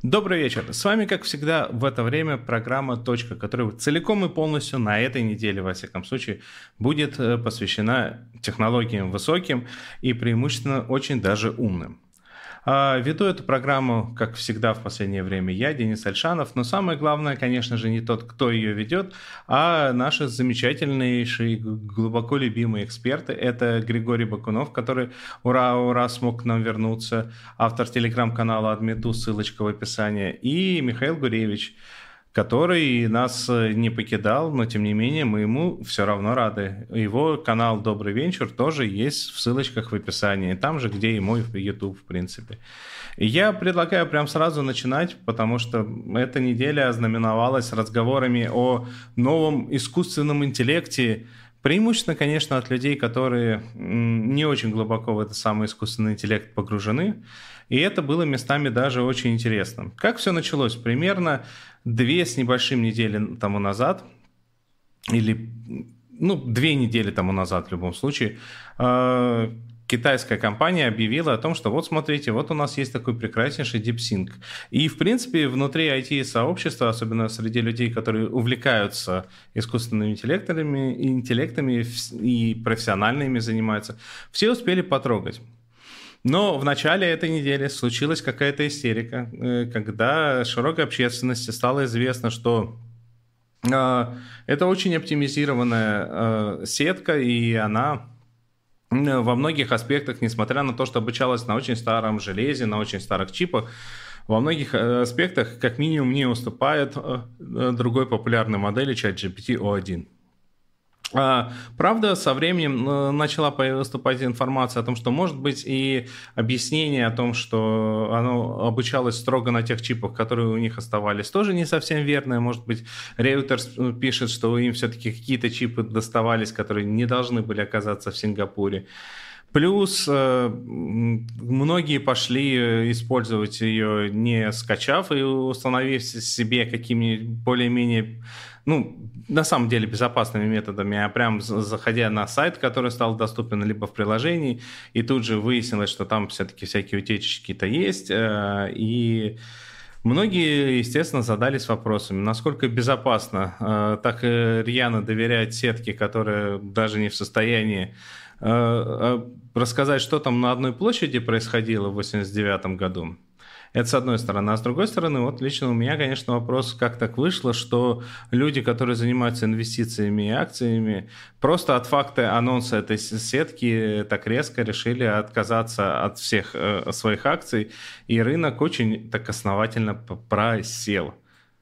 Добрый вечер. С вами, как всегда, в это время программа «Точка», которая целиком и полностью на этой неделе, во всяком случае, будет посвящена технологиям высоким и преимущественно очень даже умным. Веду эту программу, как всегда, в последнее время я, Денис Альшанов, но самое главное, конечно же, не тот, кто ее ведет, а наши замечательнейшие, глубоко любимые эксперты. Это Григорий Бакунов, который, ура, смог к нам вернуться, автор телеграм-канала «Адмиту», ссылочка в описании, и Михаил Гуревич, который нас не покидал, но тем не менее мы ему все равно рады. Его канал «Добрый вечер» тоже есть в ссылочках в описании, там же, где и мой YouTube, в принципе. И я предлагаю прям сразу начинать, потому что эта неделя ознаменовалась разговорами о новом искусственном интеллекте, преимущественно, конечно, от людей, которые не очень глубоко в этот самый искусственный интеллект погружены. И это было местами даже очень интересно. Как все началось? Примерно 2 с небольшим недели тому назад, или 2 недели тому назад в любом случае, китайская компания объявила о том, что вот смотрите, вот у нас есть такой прекраснейший DeepSync. И, в принципе, внутри IT-сообщества, особенно среди людей, которые увлекаются искусственными интеллектами и профессионально ими занимаются, все успели потрогать. Но в начале этой недели случилась какая-то истерика, когда широкой общественности стало известно, что это очень оптимизированная сетка, и она во многих аспектах, несмотря на то, что обучалась на очень старом железе, на очень старых чипах, во многих аспектах как минимум не уступает другой популярной модели ChatGPT O1. Правда, со временем начала поступать информация о том, что может быть и объяснение о том, что оно обучалось строго на тех чипах, которые у них оставались, тоже не совсем верное. Может быть, Reuters пишет, что им все-таки какие-то чипы доставались, которые не должны были оказаться в Сингапуре. Плюс многие пошли использовать ее, не скачав и установив себе какими-нибудь более-менее, на самом деле безопасными методами, а прям заходя на сайт, который стал доступен либо в приложении, и тут же выяснилось, что там все-таки всякие утечки-то есть, и многие, естественно, задались вопросами, насколько безопасно так рьяно доверять сетке, которая даже не в состоянии рассказать, что там на одной площади происходило в 1989 году. Это с одной стороны. А с другой стороны, вот лично у меня, конечно, вопрос, как так вышло, что люди, которые занимаются инвестициями и акциями, просто от факта анонса этой сетки так резко решили отказаться от всех своих акций, и рынок очень так основательно просел.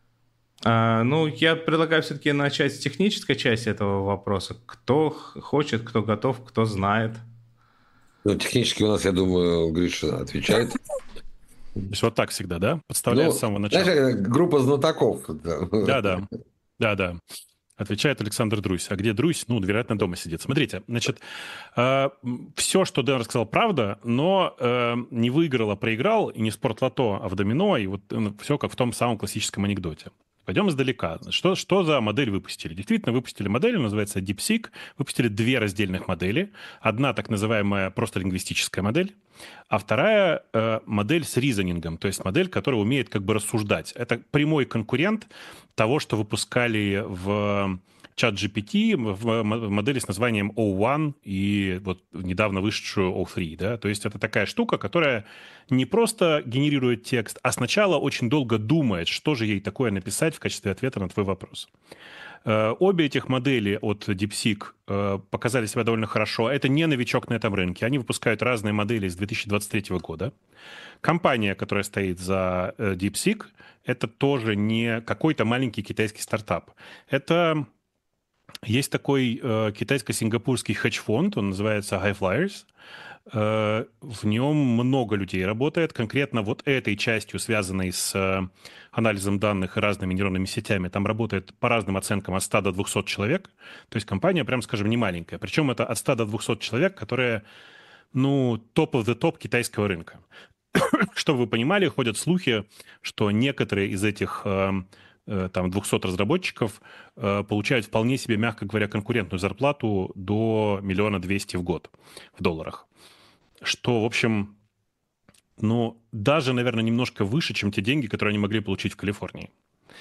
Я предлагаю все-таки начать с технической части этого вопроса. Кто хочет, кто готов, кто знает. Технически у нас, я думаю, Гриша отвечает. То есть вот так всегда, да? Подставляет с самого начала. Знаешь, группа знатоков. Да. Отвечает Александр Друзь. А где Друзь? Вероятно, дома сидит. Смотрите, значит, все, что Дэн рассказал, правда, но не выиграл, а проиграл, и не в спортлото, а в домино, и вот все как в том самом классическом анекдоте. Пойдем издалека. Что за модель выпустили? Действительно, выпустили модель, называется DeepSeek. Выпустили 2 раздельных модели. Одна так называемая просто лингвистическая модель, а вторая модель с ризонингом, то есть модель, которая умеет как бы рассуждать. Это прямой конкурент того, что выпускали в ChatGPT, в модели с названием O1 и вот недавно вышедшую O3. Да? То есть это такая штука, которая не просто генерирует текст, а сначала очень долго думает, что же ей такое написать в качестве ответа на твой вопрос. Обе этих модели от DeepSeek показали себя довольно хорошо. Это не новичок на этом рынке. Они выпускают разные модели с 2023 года. Компания, которая стоит за DeepSeek, это тоже не какой-то маленький китайский стартап. Это есть такой китайско-сингапурский хедж-фонд, он называется High Flyers. В нем много людей работает. Конкретно вот этой частью, связанной с анализом данных и разными нейронными сетями, там работает по разным оценкам от 100 до 200 человек. То есть компания, прям скажем, не маленькая. Причем это от 100 до 200 человек, которые, топ of the топ китайского рынка. Чтобы вы понимали, ходят слухи, что некоторые из этих 200 разработчиков получают вполне себе, мягко говоря, конкурентную зарплату до 1 200 000 в год в долларах. Что, в общем, ну, даже, наверное, немножко выше, чем те деньги, которые они могли получить в Калифорнии.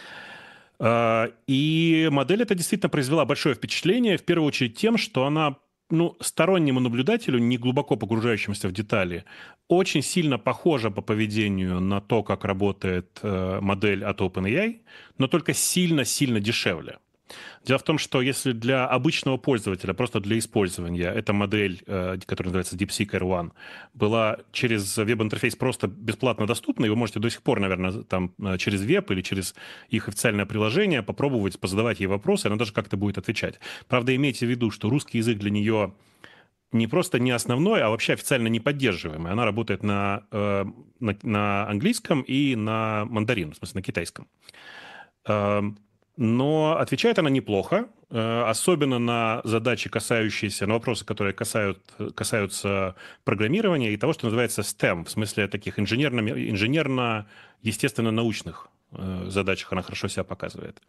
И модель эта действительно произвела большое впечатление, в первую очередь тем, что она, ну, стороннему наблюдателю, не глубоко погружающемуся в детали, очень сильно похожа по поведению на то, как работает модель от OpenAI, но только сильно-сильно дешевле. Дело в том, что если для обычного пользователя, просто для использования, эта модель, которая называется DeepSeek R1, была через веб-интерфейс просто бесплатно доступна, и вы можете до сих пор, наверное, там через веб или через их официальное приложение попробовать позадавать ей вопросы, она даже как-то будет отвечать. Правда, имейте в виду, что русский язык для нее не просто не основной, а вообще официально не поддерживаемый. Она работает на английском и на мандарин, в смысле на китайском. Но отвечает она неплохо, особенно на задачи, касающиеся, на вопросы, которые касаются программирования и того, что называется STEM, в смысле таких инженерно-естественно-научных задачах она хорошо себя показывает.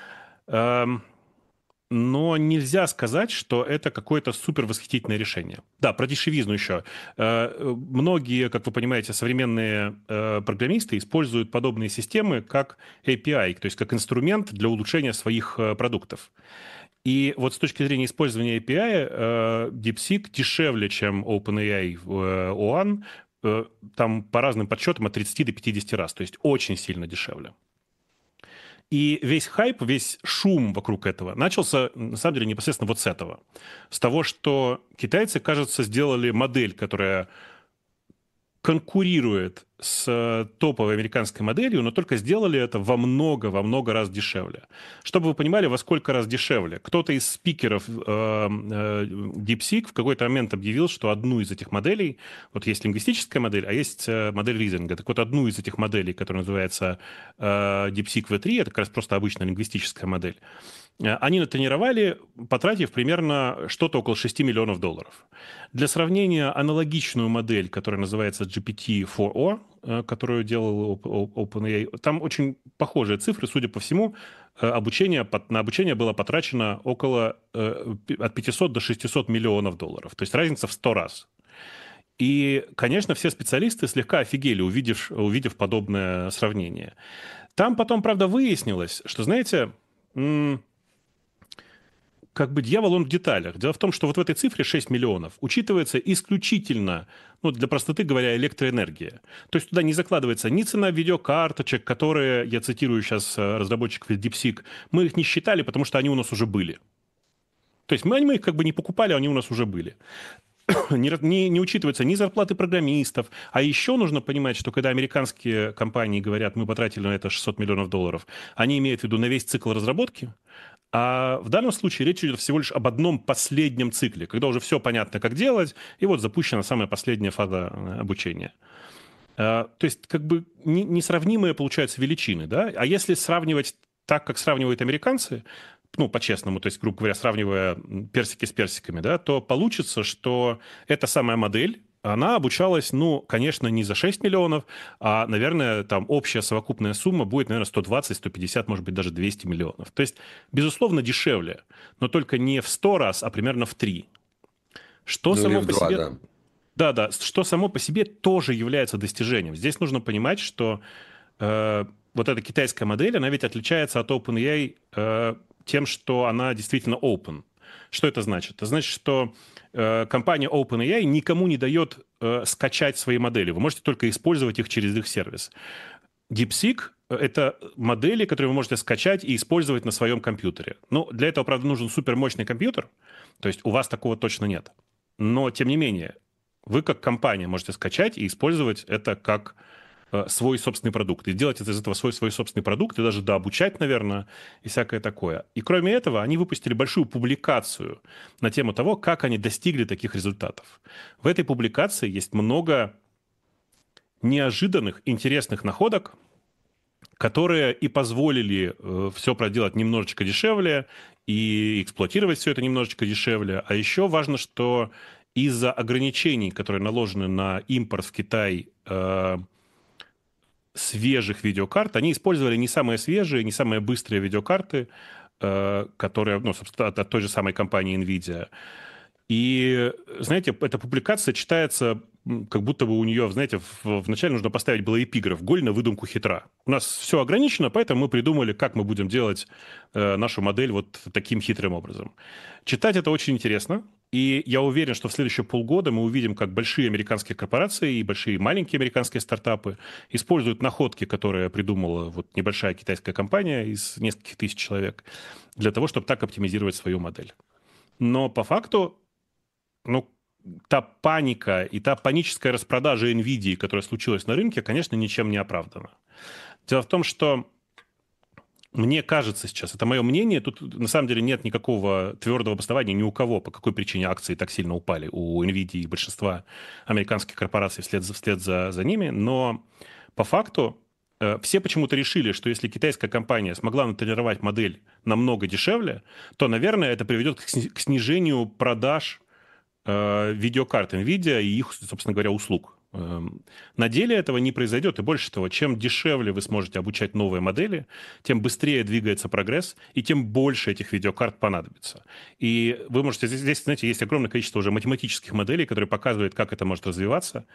Но нельзя сказать, что это какое-то супер восхитительное решение. Да, про дешевизну еще. Многие, как вы понимаете, современные программисты используют подобные системы как API, то есть как инструмент для улучшения своих продуктов. И вот с точки зрения использования API, DeepSeek дешевле, чем OpenAI O1, там по разным подсчетам от 30 до 50 раз, то есть очень сильно дешевле. И весь хайп, весь шум вокруг этого начался, на самом деле, непосредственно вот с этого. С того, что китайцы, кажется, сделали модель, которая конкурирует с топовой американской моделью, но только сделали это во много раз дешевле. Чтобы вы понимали, во сколько раз дешевле. Кто-то из спикеров DeepSeek в какой-то момент объявил, что одну из этих моделей, вот есть лингвистическая модель, а есть модель ризинга. Так вот, одну из этих моделей, которая называется DeepSeek V3, это как раз просто обычная лингвистическая модель, они натренировали, потратив примерно что-то около $6 миллионов. Для сравнения, аналогичную модель, которая называется GPT-4o, которую делал OpenAI, там очень похожие цифры, судя по всему, на обучение было потрачено около от 500 до 600 миллионов долларов. То есть разница в 100 раз. И, конечно, все специалисты слегка офигели, увидев подобное сравнение. Там потом, правда, выяснилось, что, знаете, как бы дьявол, он в деталях. Дело в том, что вот в этой цифре 6 миллионов учитывается исключительно, ну, для простоты говоря, электроэнергия. То есть туда не закладывается ни цена видеокарточек, которые, я цитирую сейчас разработчиков DeepSeek, мы их не считали, потому что они у нас уже были. То есть мы их как бы не покупали, они у нас уже были. Не учитываются ни зарплаты программистов. А еще нужно понимать, что когда американские компании говорят, мы потратили на это 600 миллионов долларов, они имеют в виду на весь цикл разработки. А в данном случае речь идет всего лишь об одном последнем цикле, когда уже все понятно, как делать, и вот запущена самая последняя фаза обучения. То есть как бы несравнимые получаются величины. Да? А если сравнивать так, как сравнивают американцы, ну, по-честному, то есть, грубо говоря, сравнивая персики с персиками, да, то получится, что эта самая модель, она обучалась, ну, конечно, не за 6 миллионов, а, наверное, там общая совокупная сумма будет, наверное, 120, 150, может быть, даже 200 миллионов. То есть, безусловно, дешевле, но только не в 100 раз, а примерно в 3. Что само по себе... Да, что само по себе тоже является достижением. Здесь нужно понимать, что вот эта китайская модель, она ведь отличается от OpenAI тем, что она действительно open. Что это значит? Это значит, что компания OpenAI никому не дает скачать свои модели. Вы можете только использовать их через их сервис. DeepSeek — это модели, которые вы можете скачать и использовать на своем компьютере. Ну, для этого, правда, нужен супермощный компьютер, то есть у вас такого точно нет. Но, тем не менее, вы как компания можете скачать и использовать это как свой собственный продукт. И делать из этого свой собственный продукт, и даже дообучать, наверное, и всякое такое. И кроме этого, они выпустили большую публикацию на тему того, как они достигли таких результатов. В этой публикации есть много неожиданных, интересных находок, которые и позволили все проделать немножечко дешевле, и эксплуатировать все это немножечко дешевле. А еще важно, что из-за ограничений, которые наложены на импорт в Китай свежих видеокарт, они использовали не самые свежие, не самые быстрые видеокарты, которые, ну, собственно, от той же самой компании NVIDIA. И, знаете, эта публикация читается, как будто бы у нее, знаете, вначале нужно поставить было эпиграф «Голь на выдумку хитра». У нас все ограничено, поэтому мы придумали, как мы будем делать нашу модель вот таким хитрым образом. Читать это очень интересно, и я уверен, что в следующие полгода мы увидим, как большие американские корпорации и большие маленькие американские стартапы используют находки, которые придумала вот небольшая китайская компания из нескольких тысяч человек, для того, чтобы так оптимизировать свою модель. Но по факту, ну, та паника и та паническая распродажа NVIDIA, которая случилась на рынке, конечно, ничем не оправдана. Дело в том, что мне кажется сейчас, это мое мнение, тут на самом деле нет никакого твердого обоснования ни у кого, по какой причине акции так сильно упали у NVIDIA и большинства американских корпораций вслед за ними, но по факту все почему-то решили, что если китайская компания смогла натренировать модель намного дешевле, то, наверное, это приведет к снижению продаж видеокарт NVIDIA и их, собственно говоря, услуг. На деле этого не произойдет, и больше того, чем дешевле вы сможете обучать новые модели, тем быстрее двигается прогресс, и тем больше этих видеокарт понадобится. И вы можете... Здесь, знаете, есть огромное количество уже математических моделей, которые показывают, как это может развиваться.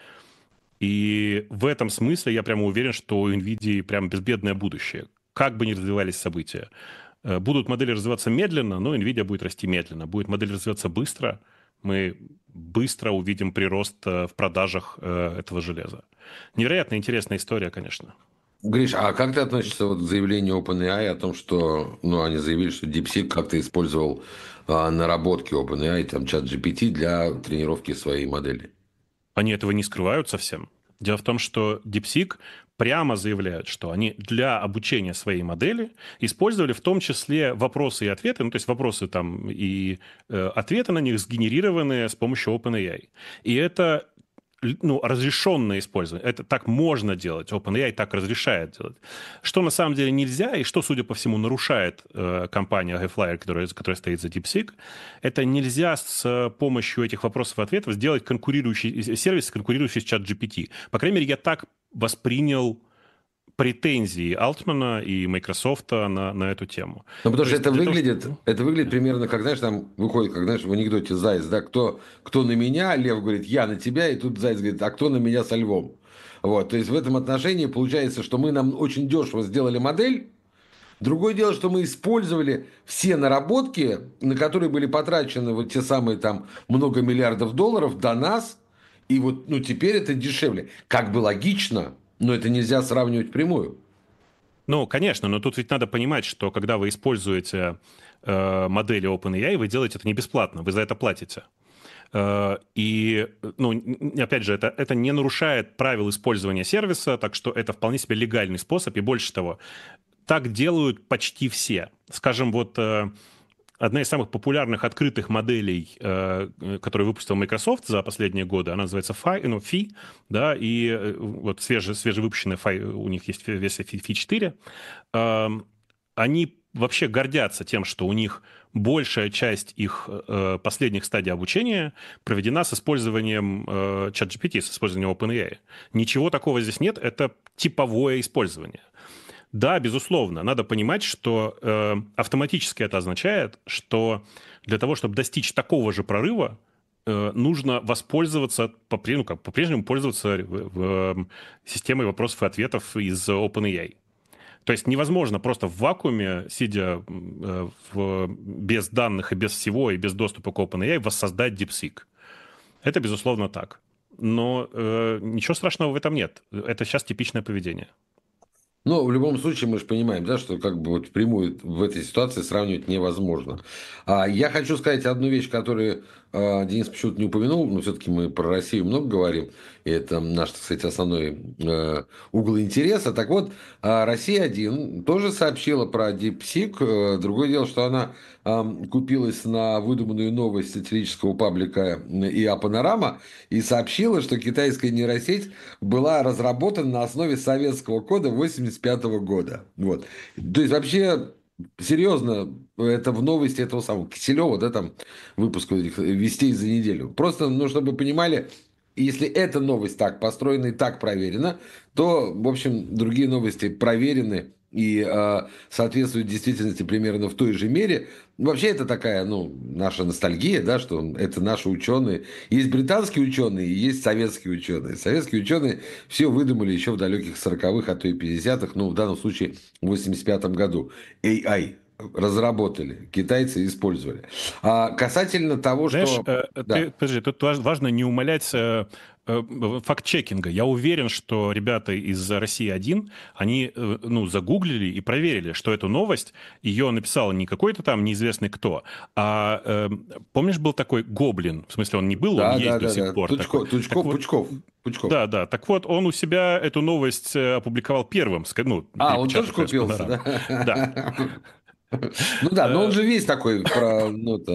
И в этом смысле я прямо уверен, что у NVIDIA прям безбедное будущее. Как бы ни развивались события. Будут модели развиваться медленно, но NVIDIA будет расти медленно. Будет модель развиваться быстро, мы быстро увидим прирост в продажах этого железа. Невероятно интересная история, конечно. Гриш, а как ты относишься вот к заявлению OpenAI о том, что, ну, они заявили, что DeepSeek как-то использовал наработки OpenAI, там, чат GPT для тренировки своей модели? Они этого не скрывают совсем. Дело в том, что DeepSeek прямо заявляют, что они для обучения своей модели использовали в том числе вопросы и ответы, ну, то есть вопросы там и ответы на них сгенерированные с помощью OpenAI. И это ну, разрешенное использование. Это так можно делать. OpenAI так разрешает делать. Что на самом деле нельзя, и что, судя по всему, нарушает компания Highflyer, которая стоит за DeepSeek, это нельзя с помощью этих вопросов и ответов сделать конкурирующий сервис, конкурирующий с ChatGPT. По крайней мере, я так воспринял претензии Алтмана и Microsoft на эту тему. Ну, потому что это выглядит, того, это выглядит примерно, как, знаешь, там выходит, как, знаешь, в анекдоте Заяц, да, кто на меня, Лев говорит, я на тебя, и тут Заяц говорит, а кто на меня со Львом? Вот, то есть в этом отношении получается, что мы нам очень дешево сделали модель. Другое дело, что мы использовали все наработки, на которые были потрачены вот те самые там много миллиардов долларов до нас, и вот, ну, теперь это дешевле. Как бы логично, но это нельзя сравнивать прямую. Ну, конечно, но тут ведь надо понимать, что когда вы используете модели OpenAI, вы делаете это не бесплатно, вы за это платите. И, ну, опять же, это не нарушает правил использования сервиса, так что это вполне себе легальный способ. И больше того, так делают почти все. Скажем, вот одна из самых популярных открытых моделей, которую выпустил Microsoft за последние годы, она называется Phi, да, и вот свежевыпущенная Phi, у них есть версия Phi 4. Они вообще гордятся тем, что у них большая часть их последних стадий обучения проведена с использованием ChatGPT, с использованием OpenAI. Ничего такого здесь нет, это типовое использование. Да, безусловно, надо понимать, что автоматически это означает, что для того, чтобы достичь такого же прорыва, нужно воспользоваться, по-прежнему пользоваться системой вопросов и ответов из OpenAI. То есть невозможно просто в вакууме, сидя без данных и без всего, и без доступа к OpenAI, воссоздать DeepSeek. Это, безусловно, так. Но ничего страшного в этом нет. Это сейчас типичное поведение. Но в любом случае мы же понимаем, да, что как бы вот впрямую в этой ситуации сравнивать невозможно. Я хочу сказать одну вещь, которую Денис почему-то не упомянул, но все-таки мы про Россию много говорим, и это наш, так сказать, основной угол интереса. Так вот, Россия-1 тоже сообщила про DeepSeek. Другое дело, что она купилась на выдуманную новость сатирического паблика ИА Панорама и сообщила, что китайская нейросеть была разработана на основе советского кода 1985 года. Вот. То есть вообще серьезно, это в новости этого самого Киселева, да, там выпуск этих вестей за неделю. Просто, ну, чтобы вы понимали, если эта новость так построена и так проверена, то, в общем, другие новости проверены и соответствует действительности примерно в той же мере. Вообще это такая, наша ностальгия, да, что это наши ученые. Есть британские ученые, и есть советские ученые. Советские ученые все выдумали еще в далеких 40-х, а то и 50-х, в данном случае в 85-м году. AI разработали, китайцы использовали. А касательно того, Знаешь, что... Да. подожди, тут важно не умалять факт-чекинга. Я уверен, что ребята из «России-1», они загуглили и проверили, что эту новость, ее написал не какой-то там неизвестный кто, а помнишь, был такой Гоблин, в смысле он не был, он есть до сих пор. Пучков. Да, так вот, он у себя эту новость опубликовал первым. Он тоже купился, да? Да. Ну да, но он же весь такой про,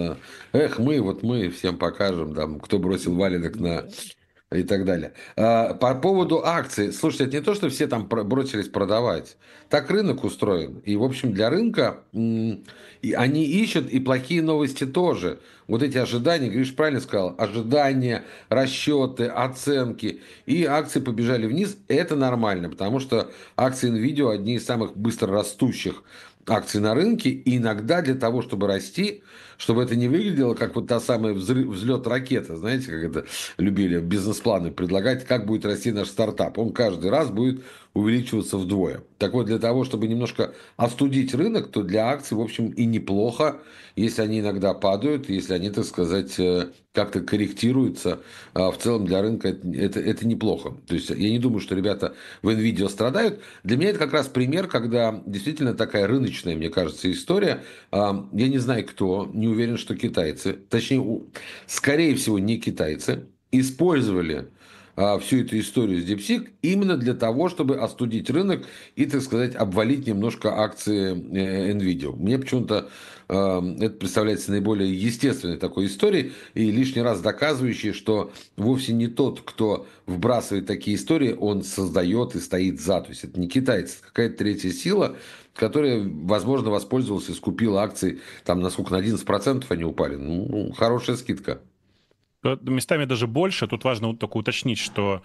мы всем покажем, там, кто бросил валенок на... и так далее. По поводу акций. Слушайте, это не то, что все там бросились продавать. Так рынок устроен. И, в общем, для рынка и они ищут, и плохие новости тоже. Вот эти ожидания, Гриш правильно сказал, ожидания, расчеты, оценки. И акции побежали вниз. Это нормально, потому что акции NVIDIA одни из самых быстро растущих акций на рынке, и иногда для того, чтобы расти, чтобы это не выглядело как вот та самая взлет ракеты, знаете, как это любили бизнес-планы предлагать, как будет расти наш стартап. Он каждый раз будет увеличиваться вдвое. Так вот, для того, чтобы немножко остудить рынок, то для акций, в общем, и неплохо, если они иногда падают, если они, так сказать, как-то корректируются. В целом для рынка это неплохо. То есть я не думаю, что ребята в NVIDIA страдают. Для меня это как раз пример, когда действительно такая рыночная, мне кажется, история. Я не знаю, кто, не уверен, что китайцы, точнее, скорее всего, не китайцы, использовали всю эту историю с DeepSeek именно для того, чтобы остудить рынок и, так сказать, обвалить немножко акции NVIDIA. Мне почему-то это представляется наиболее естественной такой историей и лишний раз доказывающей, что вовсе не тот, кто вбрасывает такие истории, он создает и стоит за. То есть это не китайцы, это какая-то третья сила, которая, возможно, воспользовалась и скупила акции, там, насколько, на 11% они упали. Хорошая скидка. Местами даже больше. Тут важно только уточнить, что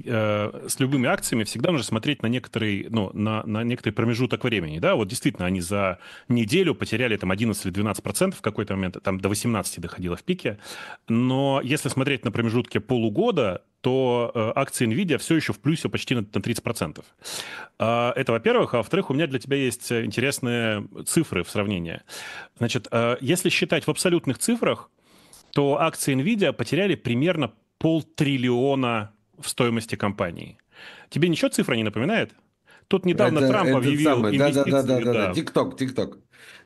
с любыми акциями всегда нужно смотреть на некоторый, на некоторый промежуток времени. Да? Вот действительно, они за неделю потеряли там 11 или 12% в какой-то момент, там до 18 доходило в пике. Но если смотреть на промежутке полугода, то акции NVIDIA все еще в плюсе почти на 30%. Это, во-первых. А во-вторых, у меня для тебя есть интересные цифры в сравнении. Значит, если считать в абсолютных цифрах, то акции NVIDIA потеряли примерно 500 billion в стоимости компании. Тебе ничего цифра не напоминает? Тут недавно Трамп объявил инвестиции... Да. TikTok.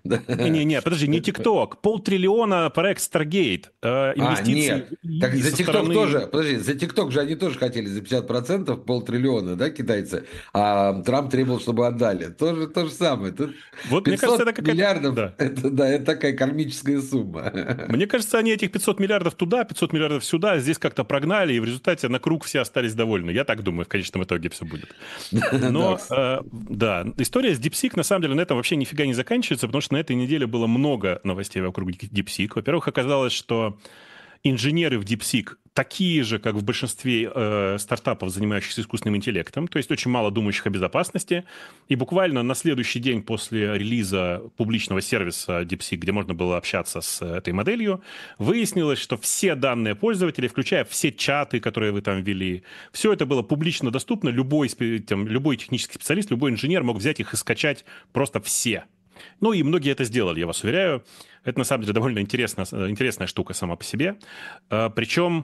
Не, подожди, не TikTok. 500 billion проект Stargate. Инвестиции нет. Так за TikTok тоже, подожди, за TikTok же они тоже хотели за 50%, 500 billion, да, китайцы, а Трамп требовал, чтобы отдали. То же самое. Тут вот, мне кажется, это какая-то... миллиардов, да. Это такая кармическая сумма. Мне кажется, они этих 500 миллиардов туда, 500 миллиардов сюда, здесь как-то прогнали, и в результате на круг все остались довольны. Я так думаю, в конечном итоге все будет. Но, да, история с DeepSeek, на самом деле, на этом вообще нифига не заканчивается, потому что на этой неделе было много новостей вокруг DeepSeek. Во-первых, оказалось, что инженеры в DeepSeek такие же, как в большинстве стартапов, занимающихся искусственным интеллектом, то есть очень мало думающих о безопасности. И буквально на следующий день после релиза публичного сервиса DeepSeek, где можно было общаться с этой моделью, выяснилось, что все данные пользователей, включая все чаты, которые вы там ввели, все это было публично доступно. Любой технический специалист, любой инженер мог взять их и скачать просто все. Ну и многие это сделали, я вас уверяю. Это на самом деле довольно интересная штука сама по себе. Причем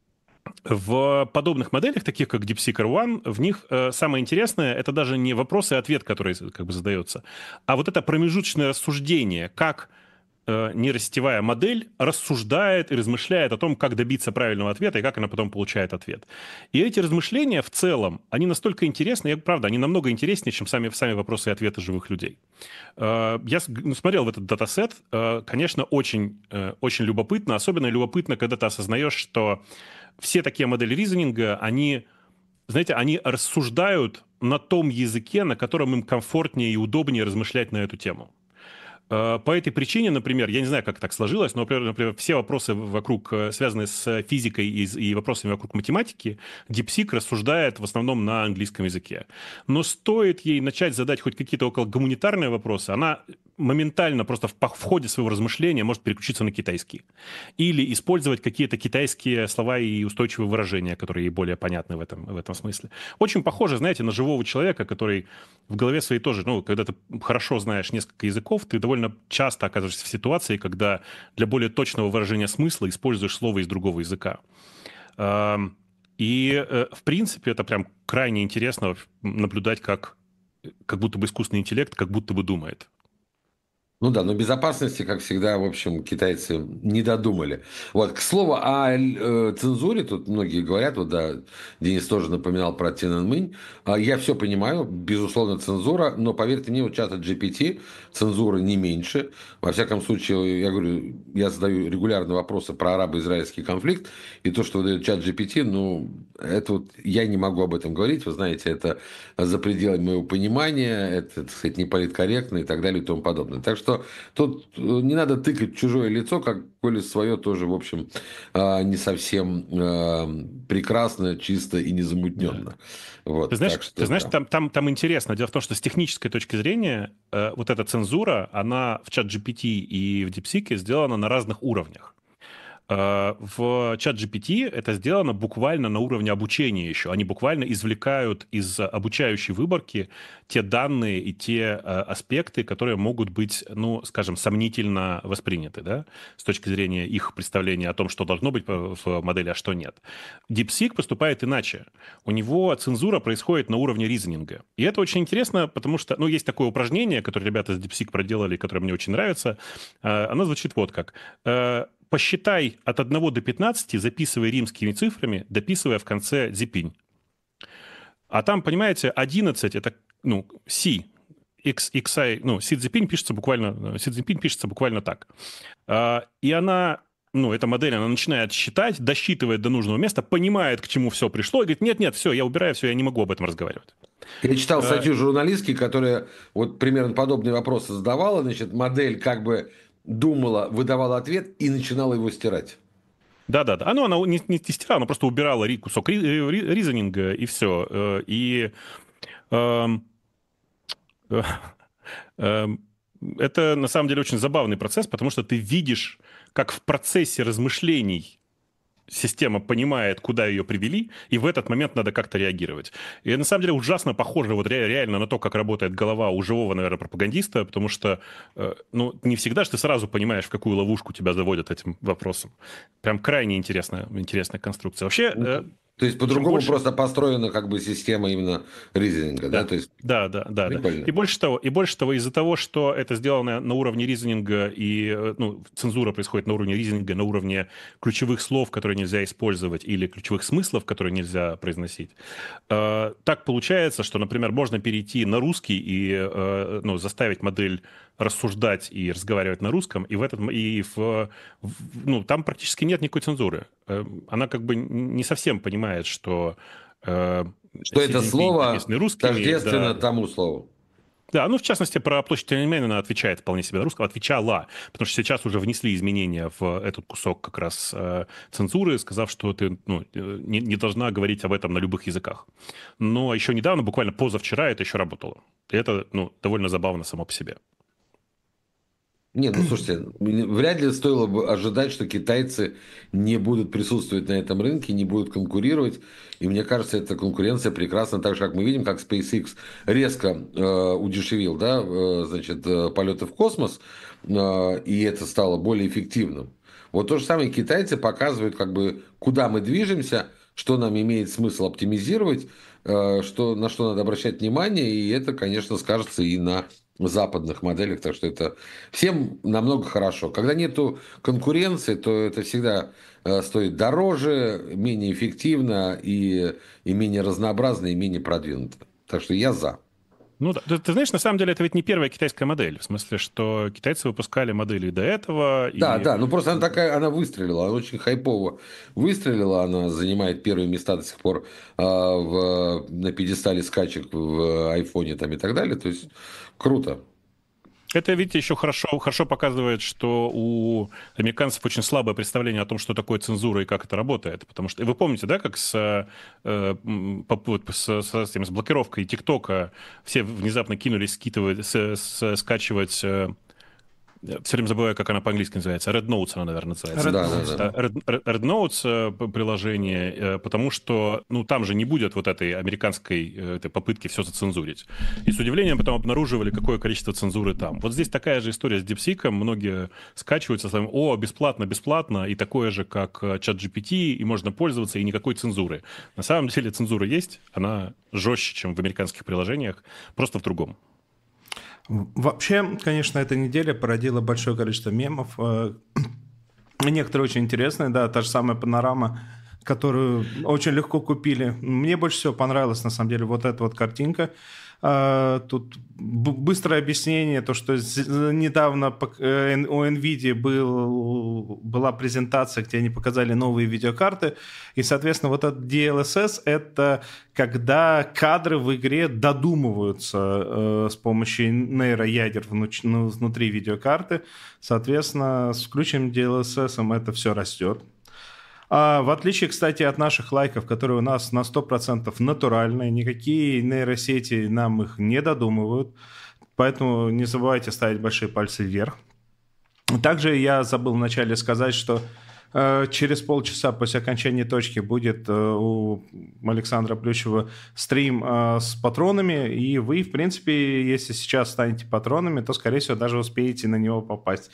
в подобных моделях, таких как DeepSeek R1, в них самое интересное — это даже не вопрос и ответ, который как бы задается, а вот это промежуточное рассуждение, как нейросетевая модель рассуждает и размышляет о том, как добиться правильного ответа и как она потом получает ответ. И эти размышления в целом, они настолько интересны, правда, они намного интереснее, чем сами вопросы и ответы живых людей. Я смотрел в этот датасет, конечно, очень, очень любопытно, особенно любопытно, когда ты осознаешь, что все такие модели ризонинга, они, знаете, они рассуждают на том языке, на котором им комфортнее и удобнее размышлять на эту тему. По этой причине, например, я не знаю, как так сложилось, но, например, все вопросы вокруг, связанные с физикой и вопросами вокруг математики, DeepSeek рассуждает в основном на английском языке. Но стоит ей начать задать хоть какие-то около гуманитарные вопросы, она моментально просто в ходе своего размышления может переключиться на китайский. Или использовать какие-то китайские слова и устойчивые выражения, которые ей более понятны в этом смысле. Очень похоже, знаете, на живого человека, который в голове своей тоже, ну, когда ты хорошо знаешь несколько языков, ты довольно часто оказываешься в ситуации, когда для более точного выражения смысла используешь слово из другого языка. И, в принципе, это прям крайне интересно наблюдать, как будто бы искусственный интеллект как будто бы думает. Ну да, но безопасности, как всегда, в общем, китайцы не додумали. Вот, к слову о цензуре, тут многие говорят, вот да, Денис тоже напоминал про Тяньаньмэнь. Я все понимаю, безусловно, цензура, но поверьте мне, у чата GPT цензуры не меньше. Во всяком случае, я говорю, я задаю регулярно вопросы про арабо-израильский конфликт, и то, что выдает чат GPT, ну, это вот я не могу об этом говорить, вы знаете, это за пределами моего понимания, это, так сказать, не политкорректно и так далее и тому подобное. Так что тут не надо тыкать в чужое лицо, как коли свое тоже, в общем, не совсем прекрасно, чисто и незамутненно. Да. Вот, Ты знаешь, так что, да. там интересно. Дело в том, что с технической точки зрения вот эта цензура, она в чат GPT и в DeepSeek сделана на разных уровнях. В чат GPT это сделано буквально на уровне обучения еще. Они буквально извлекают из обучающей выборки те данные и те аспекты, которые могут быть, ну, скажем, сомнительно восприняты, да, с точки зрения их представления о том, что должно быть в модели, а что нет. DeepSeek поступает иначе. У него цензура происходит на уровне ризонинга. И это очень интересно, потому что, ну, есть такое упражнение, которое ребята из DeepSeek проделали, которое мне очень нравится. Оно звучит вот как. Посчитай от 1 до 15, записывая римскими цифрами, дописывая в конце зипинь. А там, понимаете, 11 это, ну, Си. XI, ну, Си Цзиньпинь пишется буквально так. И она, ну, эта модель, она начинает считать, досчитывает до нужного места, понимает, к чему все пришло, и говорит, нет, все, я убираю все, я не могу об этом разговаривать. Я читал статью журналистки, которая вот примерно подобные вопросы задавала, значит, модель как бы думала, выдавала ответ и начинала его стирать. Да. Она не стирала, она просто убирала кусок ризонинга, и все. И это, на самом деле, очень забавный процесс, потому что ты видишь, как в процессе размышлений система понимает, куда ее привели, и в этот момент надо как-то реагировать. И на самом деле ужасно похоже вот реально на то, как работает голова у живого, наверное, пропагандиста, потому что, ну, не всегда же ты сразу понимаешь, в какую ловушку тебя заводят этим вопросом. Прям крайне интересная конструкция. Вообще... То есть, по-другому просто построена как бы система именно ризонинга, да? То есть, да. И больше того, из-за того, что это сделано на уровне ризонинга, и, ну, цензура происходит на уровне ризонинга, на уровне ключевых слов, которые нельзя использовать, или ключевых смыслов, которые нельзя произносить, так получается, что, например, можно перейти на русский и, ну, заставить модель рассуждать и разговаривать на русском, и ну, там практически нет никакой цензуры. Она как бы не совсем понимает, что это слово тождественно да, тому слову. Да, ну, в частности, про площадь Тяньаньмэнь она отвечает вполне себе на русском, отвечала, потому что сейчас уже внесли изменения в этот кусок как раз цензуры, сказав, что ты, ну, не должна говорить об этом на любых языках. Но еще недавно, буквально позавчера, это еще работало. И это, ну, довольно забавно само по себе. Не, ну слушайте, вряд ли стоило бы ожидать, что китайцы не будут присутствовать на этом рынке, не будут конкурировать. И мне кажется, эта конкуренция прекрасна, так же, как мы видим, как SpaceX резко удешевил, да, значит, полеты в космос, и это стало более эффективным. Вот то же самое китайцы показывают, как бы, куда мы движемся, что нам имеет смысл оптимизировать, на что надо обращать внимание, и это, конечно, скажется и на западных моделях, так что это всем намного хорошо. Когда нету конкуренции, то это всегда стоит дороже, менее эффективно и менее разнообразно, и менее продвинуто. Так что я за. Ну да, ты знаешь, на самом деле это ведь не первая китайская модель, в смысле, что китайцы выпускали модели до этого. Да, ну просто она такая, она выстрелила, она очень хайпово выстрелила, она занимает первые места до сих пор на пьедестале скачек в айфоне там и так далее, то есть круто. Это, видите, еще хорошо показывает, что у американцев очень слабое представление о том, что такое цензура и как это работает. Потому что вы помните, да, как с блокировкой ТикТока все внезапно кинулись скачивать... Все время забываю, как она по-английски называется. Red Notes она, наверное, называется. Red Notes приложение, потому что, там же не будет вот этой американской этой попытки все зацензурить. И с удивлением потом обнаруживали, какое количество цензуры там. Вот здесь такая же история с DeepSeek. Многие скачиваются, бесплатно, и такое же, как ChatGPT, и можно пользоваться, и никакой цензуры. На самом деле цензура есть, она жестче, чем в американских приложениях, просто в другом. Вообще, конечно, эта неделя породила большое количество мемов. Некоторые очень интересные, да, та же самая панорама, которую очень легко купили. Мне больше всего понравилась, на самом деле, вот эта вот картинка. Тут быстрое объяснение, то, что недавно у NVIDIA была презентация, где они показали новые видеокарты, и, соответственно, вот этот DLSS — это когда кадры в игре додумываются с помощью нейроядер внутри видеокарты. Соответственно, с включенным DLSS это все растет. В отличие, кстати, от наших лайков, которые у нас на 100% натуральные, никакие нейросети нам их не додумывают, поэтому не забывайте ставить большие пальцы вверх. Также я забыл вначале сказать, что через полчаса после окончания точки будет у Александра Плющева стрим с патронами, и вы, в принципе, если сейчас станете патронами, то, скорее всего, даже успеете на него попасть.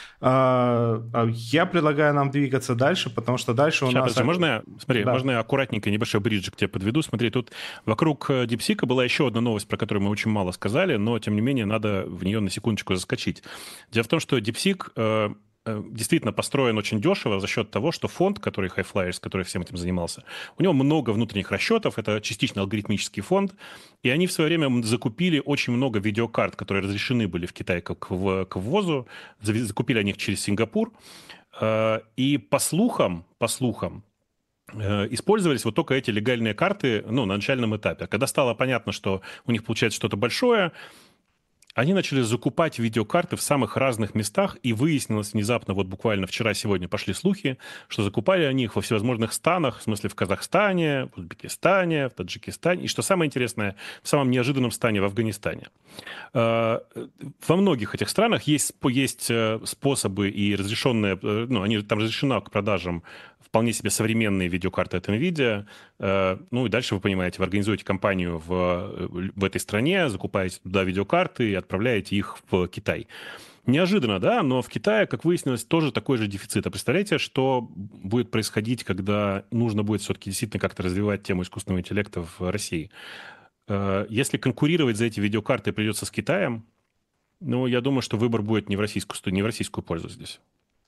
Я предлагаю нам двигаться дальше, потому что дальше у нас... Подожди, можно я аккуратненько небольшой бриджик к тебе подведу? Смотри, тут вокруг DeepSeek была еще одна новость, про которую мы очень мало сказали, но, тем не менее, надо в нее на секундочку заскочить. Дело в том, что DeepSeek действительно построен очень дешево за счет того, что фонд, который HighFlyers, который всем этим занимался, у него много внутренних расчетов, это частично алгоритмический фонд, и они в свое время закупили очень много видеокарт, которые разрешены были в Китае к ввозу, закупили они их через Сингапур, и по слухам, использовались вот только эти легальные карты, на начальном этапе. Когда стало понятно, что у них получается что-то большое, они начали закупать видеокарты в самых разных местах, и выяснилось внезапно, вот буквально вчера-сегодня пошли слухи, что закупали они их во всевозможных странах, в смысле в Казахстане, в Узбекистане, в Таджикистане, и, что самое интересное, в самом неожиданном стане, в Афганистане. Во многих этих странах есть способы и разрешенные, там разрешено к продажам вполне себе современные видеокарты от NVIDIA. И дальше, вы понимаете, вы организуете компанию в этой стране, закупаете туда видеокарты и отправляете их в Китай. Неожиданно, да, но в Китае, как выяснилось, тоже такой же дефицит. А представляете, что будет происходить, когда нужно будет все-таки действительно как-то развивать тему искусственного интеллекта в России? Если конкурировать за эти видеокарты придется с Китаем, я думаю, что выбор будет не в российскую пользу здесь.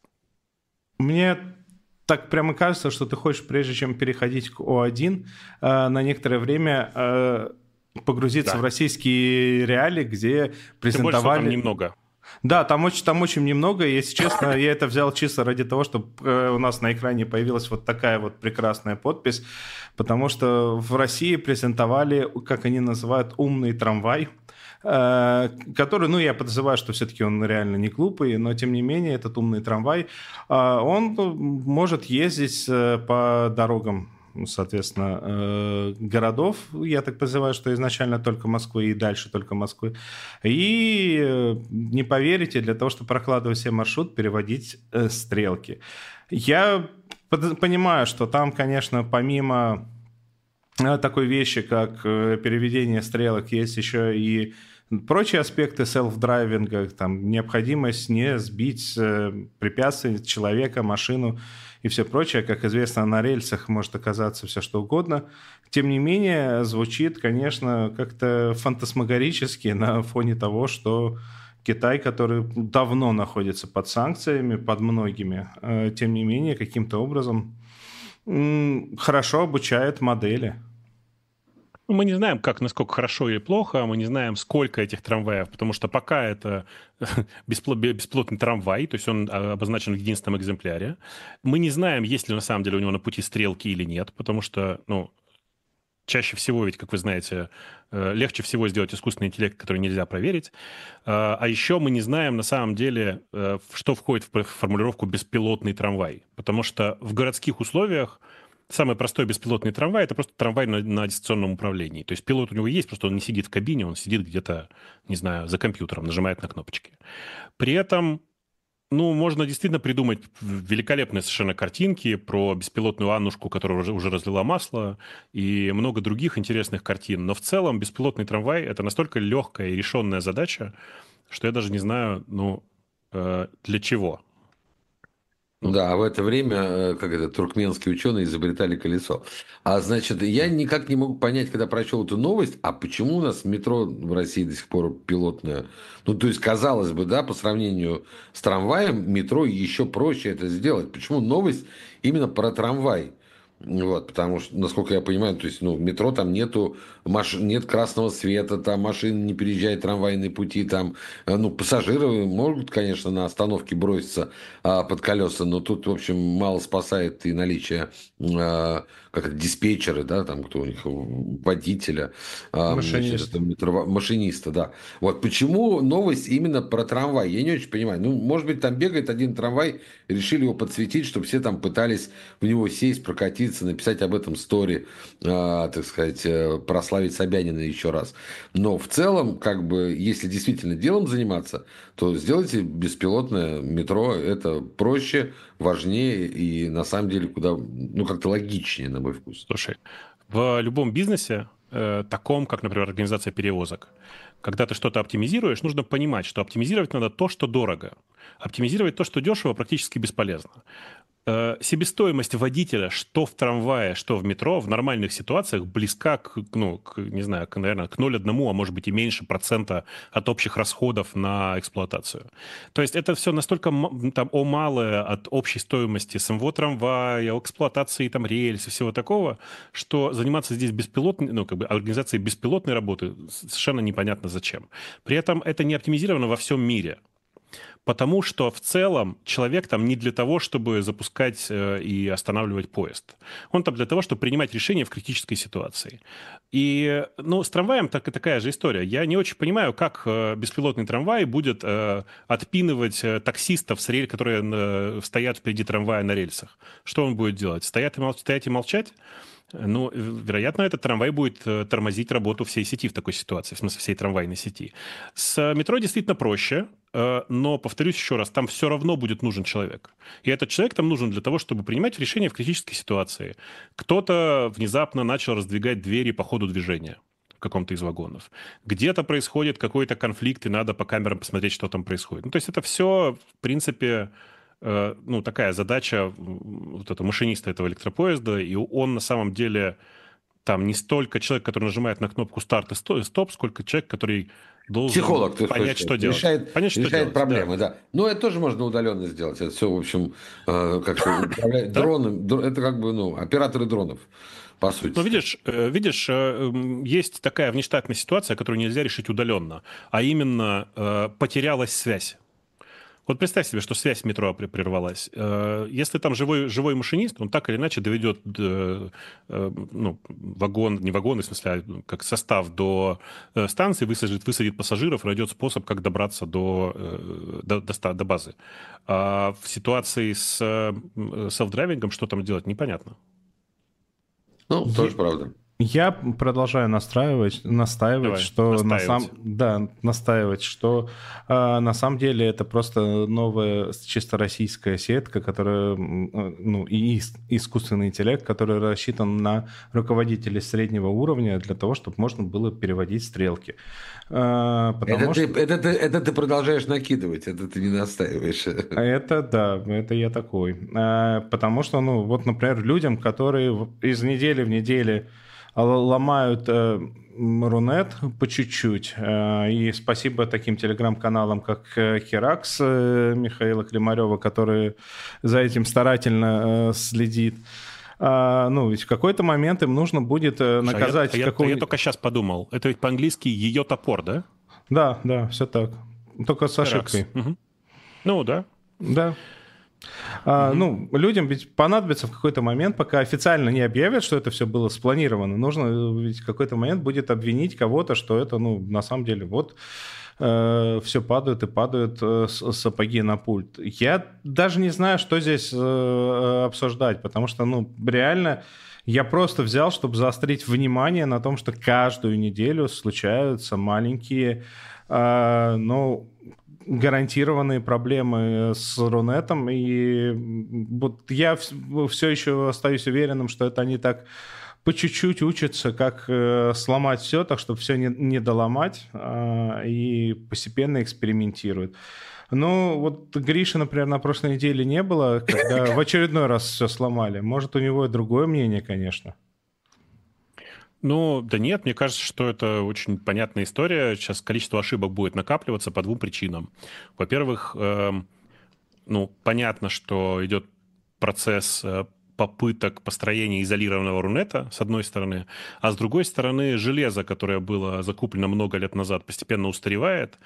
Мне так прямо кажется, что ты хочешь, прежде чем переходить к О1, на некоторое время погрузиться в российские реалии, где презентовали... Тем более, что там немного. Да, там очень немного, и, если честно, я это взял чисто ради того, чтобы у нас на экране появилась вот такая вот прекрасная подпись, потому что в России презентовали, как они называют, умный трамвай, который, я подозреваю, что все-таки он реально не глупый, но тем не менее этот умный трамвай, он может ездить по дорогам, соответственно, городов, я так подозреваю, что изначально только Москвы и дальше только Москвы, и не поверите, для того, чтобы прокладывать себе маршрут, переводить стрелки. Я понимаю, что там, конечно, помимо такой вещи, как переведение стрелок, есть еще и прочие аспекты селф-драйвинга, там необходимость не сбить препятствия человека, машину и все прочее. Как известно, на рельсах может оказаться все что угодно. Тем не менее, звучит, конечно, как-то фантасмагорически на фоне того, что Китай, который давно находится под санкциями, под многими, тем не менее, каким-то образом хорошо обучает модели. Мы не знаем, насколько хорошо или плохо, мы не знаем, сколько этих трамваев, потому что пока это бесплотный трамвай, то есть он обозначен в единственном экземпляре. Мы не знаем, есть ли на самом деле у него на пути стрелки или нет, потому что, чаще всего, ведь, как вы знаете, легче всего сделать искусственный интеллект, который нельзя проверить. А еще мы не знаем на самом деле, что входит в формулировку «беспилотный трамвай». Потому что в городских условиях самый простой беспилотный трамвай – это просто трамвай на дистанционном управлении. То есть пилот у него есть, просто он не сидит в кабине, он сидит где-то, не знаю, за компьютером, нажимает на кнопочки. При этом, можно действительно придумать великолепные совершенно картинки про беспилотную Аннушку, которая уже разлила масло, и много других интересных картин. Но в целом беспилотный трамвай – это настолько легкая и решенная задача, что я даже не знаю, для чего. Да, а в это время, туркменские ученые изобретали колесо. А значит, я никак не могу понять, когда прочел эту новость, а почему у нас метро в России до сих пор пилотное? То есть, казалось бы, да, по сравнению с трамваем, метро еще проще это сделать. Почему новость именно про трамвай? Потому что, насколько я понимаю, то есть, в метро там нет красного света, там машины не переезжают, трамвайные пути, там, пассажиры могут, конечно, на остановке броситься под колеса, но тут, в общем, мало спасает и наличие, диспетчеры, да, там, кто у них, водителя, машиниста, да. Вот, почему новость именно про трамвай? Я не очень понимаю. Может быть, там бегает один трамвай, решили его подсветить, чтобы все там пытались в него сесть, прокатиться, написать об этом стори, так сказать, прославить Собянина еще раз. Но в целом, если действительно делом заниматься, то сделайте беспилотное метро. Это проще, важнее и на самом деле куда, как-то логичнее, на мой вкус. Слушай, в любом бизнесе, таком, как, например, организация перевозок, когда ты что-то оптимизируешь, нужно понимать, что оптимизировать надо то, что дорого. Оптимизировать то, что дешево, практически бесполезно. Себестоимость водителя, что в трамвае, что в метро, в нормальных ситуациях близка наверное, к 0,1, а может быть и меньше процента от общих расходов на эксплуатацию. То есть это все настолько малое от общей стоимости самого трамвая, эксплуатации рельс и всего такого, что заниматься здесь организацией беспилотной работы совершенно непонятно зачем. При этом это не оптимизировано во всем мире. Потому что в целом человек там не для того, чтобы запускать и останавливать поезд. Он там для того, чтобы принимать решения в критической ситуации. И с трамваем такая же история. Я не очень понимаю, как беспилотный трамвай будет отпинывать таксистов, которые стоят впереди трамвая на рельсах. Что он будет делать? Стоять и молчать? Вероятно, этот трамвай будет тормозить работу всей сети в такой ситуации, в смысле всей трамвайной сети. С метро действительно проще, но, повторюсь еще раз, там все равно будет нужен человек. И этот человек там нужен для того, чтобы принимать решения в критической ситуации. Кто-то внезапно начал раздвигать двери по ходу движения в каком-то из вагонов. Где-то происходит какой-то конфликт, и надо по камерам посмотреть, что там происходит. То есть это все, в принципе... такая задача машиниста этого электропоезда, и он на самом деле там не столько человек, который нажимает на кнопку старт и стоп, сколько человек, который должен понять, что делать. Решает проблемы, да. Но это тоже можно удаленно сделать. Это все, в общем, управлять дроном. Это операторы дронов, по сути. Видишь, есть такая внештатная ситуация, которую нельзя решить удаленно, а именно потерялась связь. Вот представь себе, что связь в метро прервалась. Если там живой машинист, он так или иначе доведет в смысле, как состав до станции, высадит пассажиров, найдет способ, как добраться до базы. А в ситуации с селф-драйвингом что там делать, непонятно. Тоже правда. Я продолжаю настаивать, что на самом деле это просто новая чисто российская сетка, которая, и искусственный интеллект, который рассчитан на руководителей среднего уровня для того, чтобы можно было переводить стрелки. Это ты продолжаешь накидывать, это ты не настаиваешь. Это я такой. Потому что, например, людям, которые из недели в неделю ломают Рунет по чуть-чуть. И спасибо таким телеграм-каналам, как Херакс Михаила Климарева, который за этим старательно следит. Ведь в какой-то момент им нужно будет наказать... Я только сейчас подумал. Это ведь по-английски «ее топор», да? Да, все так. Только с ошибкой. Угу. Да. Да. Ну, людям ведь понадобится в какой-то момент, пока официально не объявят, что это все было спланировано, нужно ведь в какой-то момент будет обвинить кого-то, что это, ну, на самом деле, вот все падают и падают сапоги на пульт. Я даже не знаю, что здесь обсуждать, потому что, ну, реально я просто взял, чтобы заострить внимание на том, что каждую неделю случаются маленькие, ну, гарантированные проблемы с Рунетом, и вот я все еще остаюсь уверенным, что это они так по чуть-чуть учатся, как сломать все, так чтобы все не доломать, и постепенно экспериментируют. Ну, вот Гриши, например, на прошлой неделе не было, когда в очередной раз все сломали. Может, у него и другое мнение, конечно. Ну, да нет, мне кажется, что это очень понятная история. Сейчас количество ошибок будет накапливаться по двум причинам. Во-первых, ну, понятно, что идет процесс попыток построения изолированного Рунета, с одной стороны, а с другой стороны, железо, которое было закуплено много лет назад, постепенно устаревает,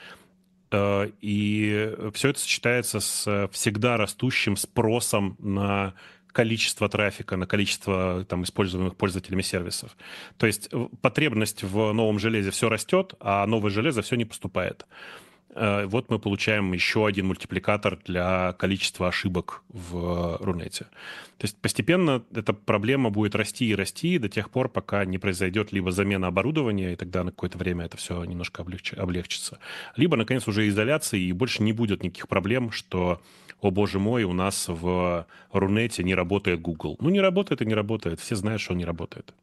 и все это сочетается с всегда растущим спросом на количество трафика, на количество там, используемых пользователями сервисов. То есть потребность в новом железе все растет, а новое железо все не поступает. Вот мы получаем еще один мультипликатор для количества ошибок в Рунете. То есть постепенно эта проблема будет расти и расти до тех пор, пока не произойдет либо замена оборудования, и тогда на какое-то время это все немножко облегчится, либо, наконец, уже изоляция, и больше не будет никаких проблем, что, о боже мой, у нас в Рунете не работает Google. Ну, не работает и не работает. Все знают, что он не работает.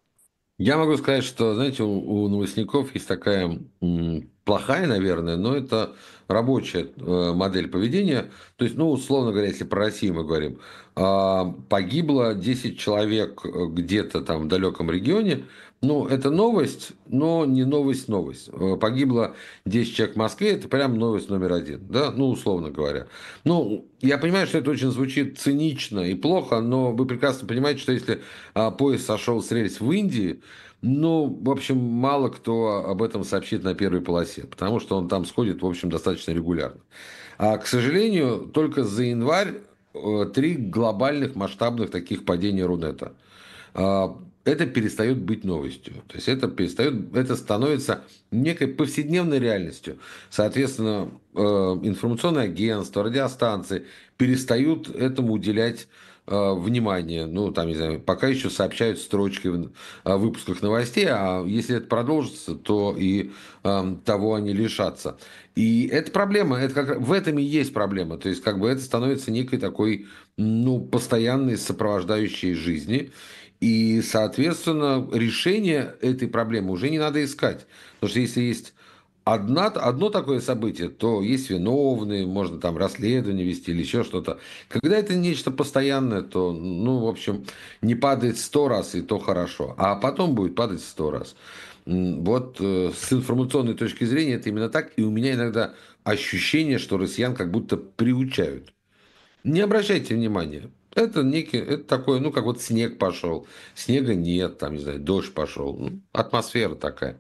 Я могу сказать, что, знаете, у новостников есть такая плохая, наверное, но это рабочая модель поведения. То есть, ну, условно говоря, если про Россию мы говорим, погибло 10 человек где-то там в далеком регионе. Ну, это новость, но не новость. Погибло 10 человек в Москве, это прям новость номер один, да, ну, условно говоря. Ну, я понимаю, что это очень звучит цинично и плохо, но вы прекрасно понимаете, что если поезд сошел с рельс в Индии, ну, в общем, мало кто об этом сообщит на первой полосе, потому что он там сходит, в общем, достаточно регулярно. А, к сожалению, только за январь 3 глобальных масштабных таких падения Рунета. Это перестает быть новостью. То есть это становится некой повседневной реальностью. Соответственно, информационные агентства, радиостанции перестают этому уделять внимание. Ну, там, не знаю, пока еще сообщают строчки в выпусках новостей, а если это продолжится, то и того они лишатся. И это проблема, в этом и есть проблема. То есть, как бы это становится некой такой, ну, постоянной сопровождающей жизни. И, соответственно, решение этой проблемы уже не надо искать. Потому что если есть одно такое событие, то есть виновные, можно там расследование вести или еще что-то. Когда это нечто постоянное, то, ну, в общем, не падает 100 раз, и то хорошо. А потом будет падать 100 раз. Вот с информационной точки зрения это именно так. И у меня иногда ощущение, что россиян как будто приучают. Не обращайте внимания. Это такое, ну, как вот снег пошел. Снега нет, там, не знаю, дождь пошел. Ну, атмосфера такая.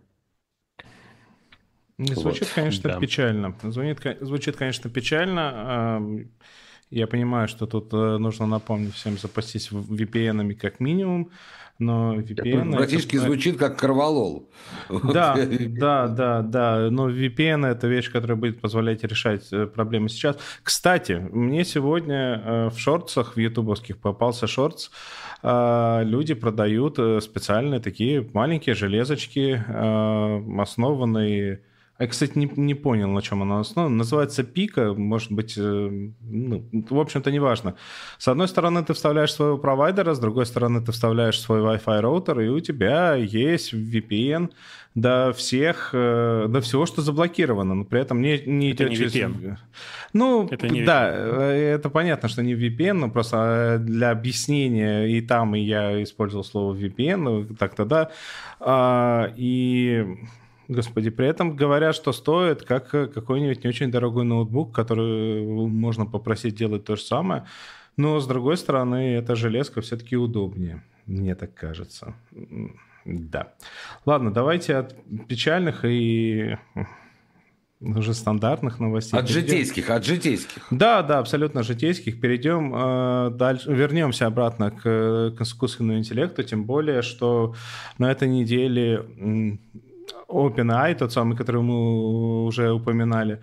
Звучит, Вот. конечно, Да. печально. Звучит, конечно, печально. Я понимаю, что тут нужно напомнить всем запастись VPN-ами как минимум, но VPN Братишки это... звучит как корвалол. Да. Но VPN это вещь, которая будет позволять решать проблемы сейчас. Кстати, мне сегодня в шортсах, в ютубовских попался шортс. Люди продают специальные такие маленькие железочки, основанные... Я, кстати, не понял, на чем она основана. Называется Пика, может быть, ну, в общем-то, неважно. С одной стороны, ты вставляешь своего провайдера, с другой стороны, ты вставляешь свой Wi-Fi роутер, и у тебя есть VPN до всего, что заблокировано, но при этом не Это идет не через... VPN. Ну, Это не да, это понятно, что не VPN, но просто для объяснения и там, и я использовал слово VPN, ну, так-то да. И... Господи, при этом говорят, что стоит как какой-нибудь не очень дорогой ноутбук, который можно попросить делать то же самое. Но, с другой стороны, эта железка все-таки удобнее. Мне так кажется. Да. Ладно, давайте от печальных и уже стандартных новостей. От житейских. Да, абсолютно житейских. Перейдем дальше, вернемся обратно к искусственному интеллекту, тем более, что на этой неделе OpenAI, тот самый, который мы уже упоминали,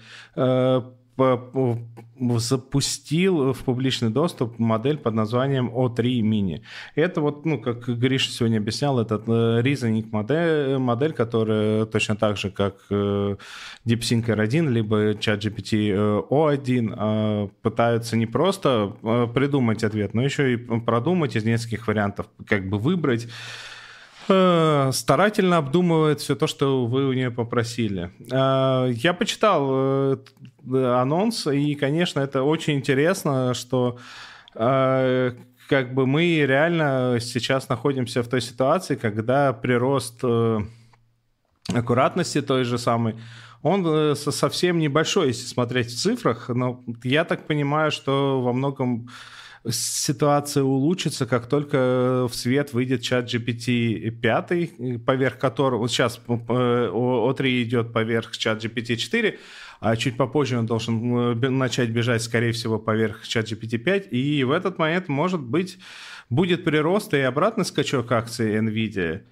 запустил в публичный доступ модель под названием O3 Mini. Это вот, как Гриша сегодня объяснял, это reasoning модель, которая точно так же, как DeepSync R1, либо ChatGPT O1, пытаются не просто придумать ответ, но еще и продумать из нескольких вариантов, как бы выбрать. Старательно обдумывает все то, что вы у нее попросили. Я почитал анонс, и, конечно, это очень интересно, что как бы мы реально сейчас находимся в той ситуации, когда прирост аккуратности той же самой, он совсем небольшой, если смотреть в цифрах, но я так понимаю, что во многом ситуация улучшится, как только в свет выйдет ChatGPT 5, поверх которого... Вот сейчас O3 идет поверх ChatGPT 4, а чуть попозже он должен начать бежать, скорее всего, поверх ChatGPT 5, и в этот момент, может быть, будет прирост и обратный скачок акций NVIDIA.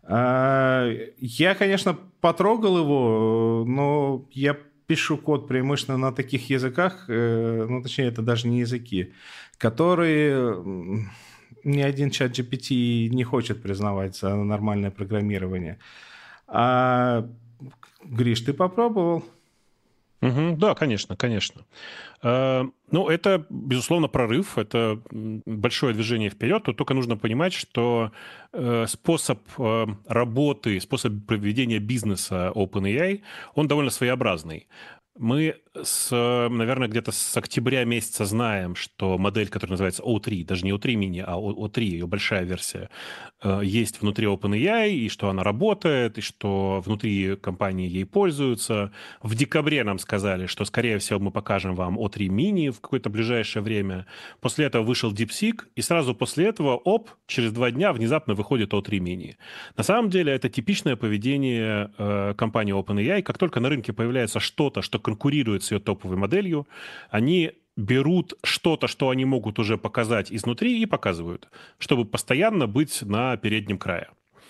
Я, конечно, потрогал его, но я пишу код преимущественно на таких языках, точнее, это даже не языки, которые ни один чат GPT не хочет признавать за нормальное программирование. Гриш, ты попробовал? Да, конечно. Это, безусловно, прорыв, это большое движение вперед. Тут только нужно понимать, что способ работы, способ проведения бизнеса OpenAI, он довольно своеобразный. Мы, наверное, где-то с октября месяца знаем, что модель, которая называется O3, даже не O3 Mini, а O3, ее большая версия, есть внутри OpenAI, и что она работает, и что внутри компании ей пользуются. В декабре нам сказали, что, скорее всего, мы покажем вам O3 Mini в какое-то ближайшее время. После этого вышел DeepSeek, и сразу после этого, через 2 дня внезапно выходит O3 Mini. На самом деле, это типичное поведение компании OpenAI. Как только на рынке появляется что-то, что конкурирует с ее топовой моделью, они берут что-то, что они могут уже показать изнутри, и показывают, чтобы постоянно быть на переднем крае.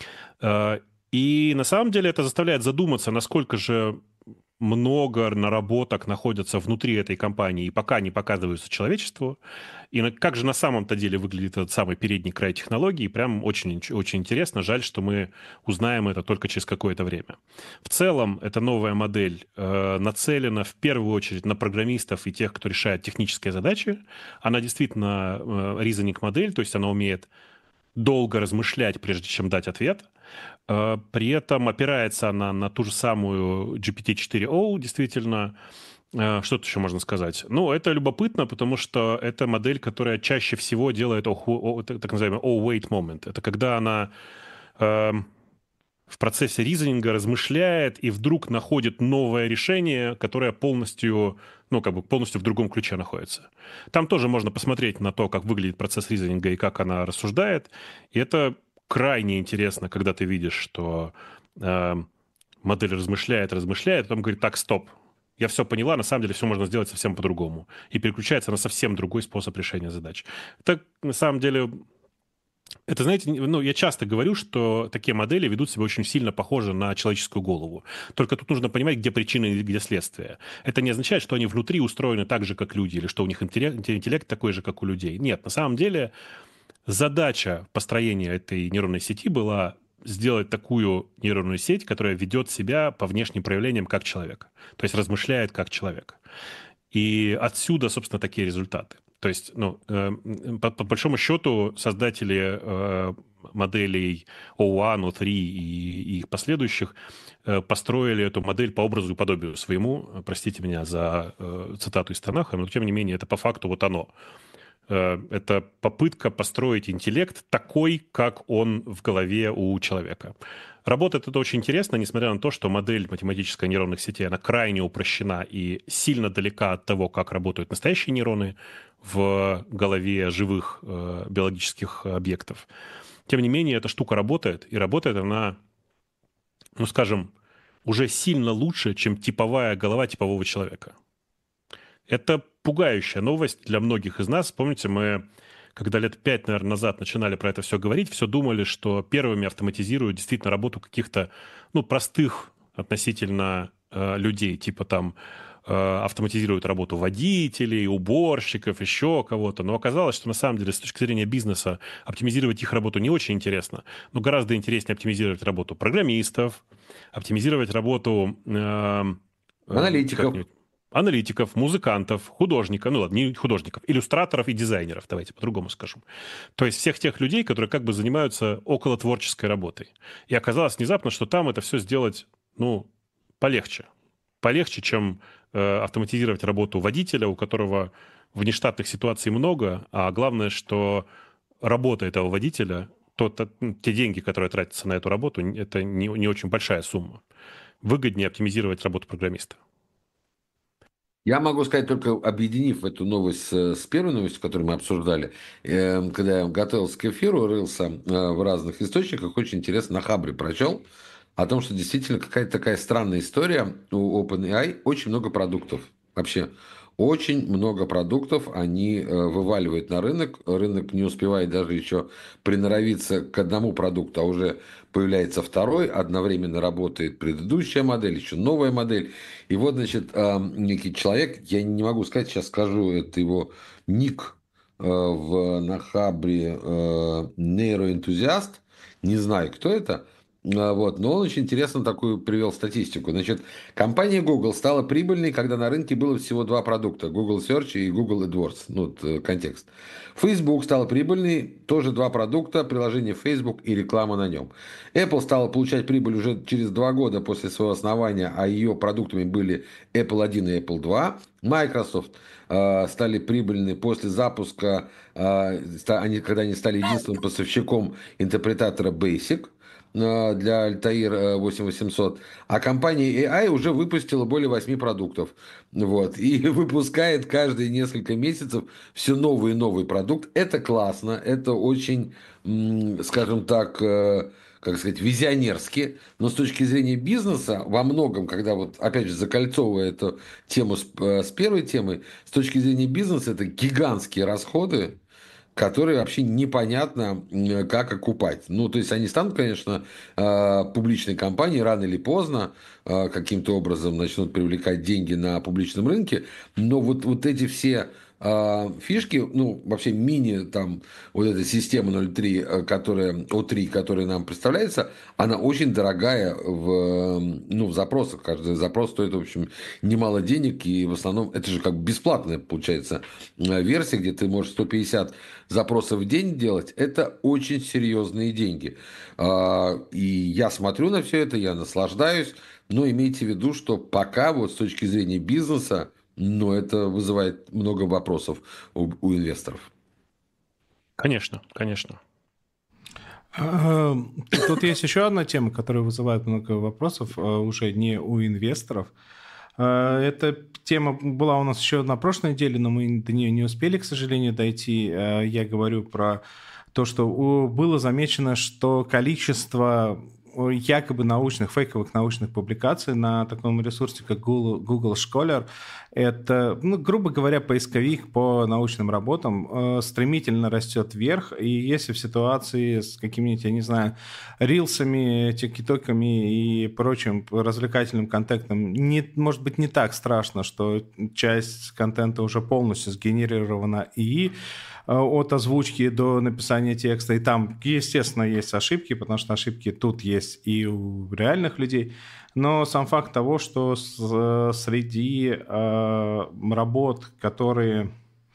И на самом деле это заставляет задуматься, насколько же много наработок находятся внутри этой компании и пока не показываются человечеству. И как же на самом-то деле выглядит этот самый передний край технологий. Прям очень, очень интересно. Жаль, что мы узнаем это только через какое-то время. В целом, эта новая модель нацелена в первую очередь на программистов и тех, кто решает технические задачи. Она действительно reasoning-модель, то есть она умеет долго размышлять, прежде чем дать ответ. При этом опирается она на ту же самую GPT-4o, действительно. Что тут еще можно сказать? Это любопытно, потому что это модель, которая чаще всего делает так называемый O-wait moment. Это когда она в процессе ризонинга размышляет и вдруг находит новое решение, которое полностью в другом ключе находится. Там тоже можно посмотреть на то, как выглядит процесс ризонинга и как она рассуждает. И это крайне интересно, когда ты видишь, что модель размышляет, а потом говорит: так, стоп, я все поняла, на самом деле все можно сделать совсем по-другому. И переключается на совсем другой способ решения задач. Это, на самом деле, это, знаете, я часто говорю, что такие модели ведут себя очень сильно похоже на человеческую голову. Только тут нужно понимать, где причины и где следствие. Это не означает, что они внутри устроены так же, как люди, или что у них интеллект такой же, как у людей. Нет, на самом деле задача построения этой нейронной сети была сделать такую нейронную сеть, которая ведет себя по внешним проявлениям как человек. То есть размышляет как человек. И отсюда, собственно, такие результаты. То есть, по большому счету, создатели моделей O1, O3 и их последующих построили эту модель по образу и подобию своему. Простите меня за цитату из Танаха, но, тем не менее, это по факту вот оно. Это попытка построить интеллект такой, как он в голове у человека. Работает это очень интересно, несмотря на то, что модель математической нейронных сетей, она крайне упрощена и сильно далека от того, как работают настоящие нейроны в голове живых биологических объектов. Тем не менее, эта штука работает, и работает она, скажем, уже сильно лучше, чем типовая голова типового человека. Это пугающая новость для многих из нас. Помните, мы, когда лет 5, наверное, назад начинали про это все говорить, все думали, что первыми автоматизируют действительно работу каких-то, простых относительно людей, типа там автоматизируют работу водителей, уборщиков, еще кого-то. Но оказалось, что на самом деле с точки зрения бизнеса оптимизировать их работу не очень интересно. Но гораздо интереснее оптимизировать работу программистов, оптимизировать работу аналитиков, музыкантов, художников, не художников, иллюстраторов и дизайнеров, давайте по-другому скажем. То есть всех тех людей, которые как бы занимаются околотворческой работой. И оказалось внезапно, что там это все сделать, полегче. Полегче, чем автоматизировать работу водителя, у которого внештатных ситуаций много, а главное, что работа этого водителя, те деньги, которые тратятся на эту работу, это не очень большая сумма. Выгоднее оптимизировать работу программиста. Я могу сказать, только объединив эту новость с первой новостью, которую мы обсуждали, когда я готовился к эфиру, рылся в разных источниках, очень интересно на Хабре прочел о том, что действительно какая-то такая странная история у OpenAI, очень много продуктов. Вообще, очень много продуктов они вываливают на рынок. Рынок не успевает даже еще приноровиться к одному продукту, а уже появляется второй, одновременно работает предыдущая модель, еще новая модель. И вот, значит, некий человек, я не могу сказать, сейчас скажу, это его ник на Хабре, нейроэнтузиаст, не знаю, кто это. Вот. Но он очень интересно такую привел статистику. Значит, компания Google стала прибыльной, когда на рынке было всего два продукта. Google Search и Google AdWords. Контекст. Facebook стала прибыльной, тоже два продукта, приложение Facebook и реклама на нем. Apple стала получать прибыль уже через 2 года после своего основания, а ее продуктами были Apple 1 и Apple 2. Microsoft стали прибыльны после запуска, когда они стали единственным поставщиком интерпретатора Basic для Altair 8800, а компания AI уже выпустила более 8 продуктов. Вот, и выпускает каждые несколько месяцев все новый и новый продукт. Это классно, это очень, скажем так, как сказать, визионерски, но с точки зрения бизнеса во многом, когда вот, опять же, закольцовывая эту тему с первой темой, с точки зрения бизнеса это гигантские расходы, которые вообще непонятно, как окупать. То есть, они станут, конечно, публичной компанией, рано или поздно каким-то образом начнут привлекать деньги на публичном рынке, но вот эти все фишки, вообще вот эта система 0.3, O3, которая нам представляется, она очень дорогая в запросах. Каждый запрос стоит, в общем, немало денег, и в основном это же как бы бесплатная, получается, версия, где ты можешь 150 запросов в день делать. Это очень серьезные деньги. И я смотрю на все это, я наслаждаюсь, но имейте в виду, что пока вот с точки зрения бизнеса, это вызывает много вопросов у инвесторов. Конечно, конечно. Тут есть еще одна тема, которая вызывает много вопросов, уже не у инвесторов. Эта тема была у нас еще на прошлой неделе, но мы до нее не успели, к сожалению, дойти. Я говорю про то, что было замечено, что количество якобы фейковых научных публикаций на таком ресурсе, как Google Scholar, это, грубо говоря, поисковик по научным работам, стремительно растет вверх, и если в ситуации с какими-нибудь, я не знаю, рилсами, тиктоками и прочим развлекательным контентом, может быть, не так страшно, что часть контента уже полностью сгенерирована и от озвучки до написания текста. И там, естественно, есть ошибки, потому что ошибки тут есть и у реальных людей. Но сам факт того, что среди работ, которые...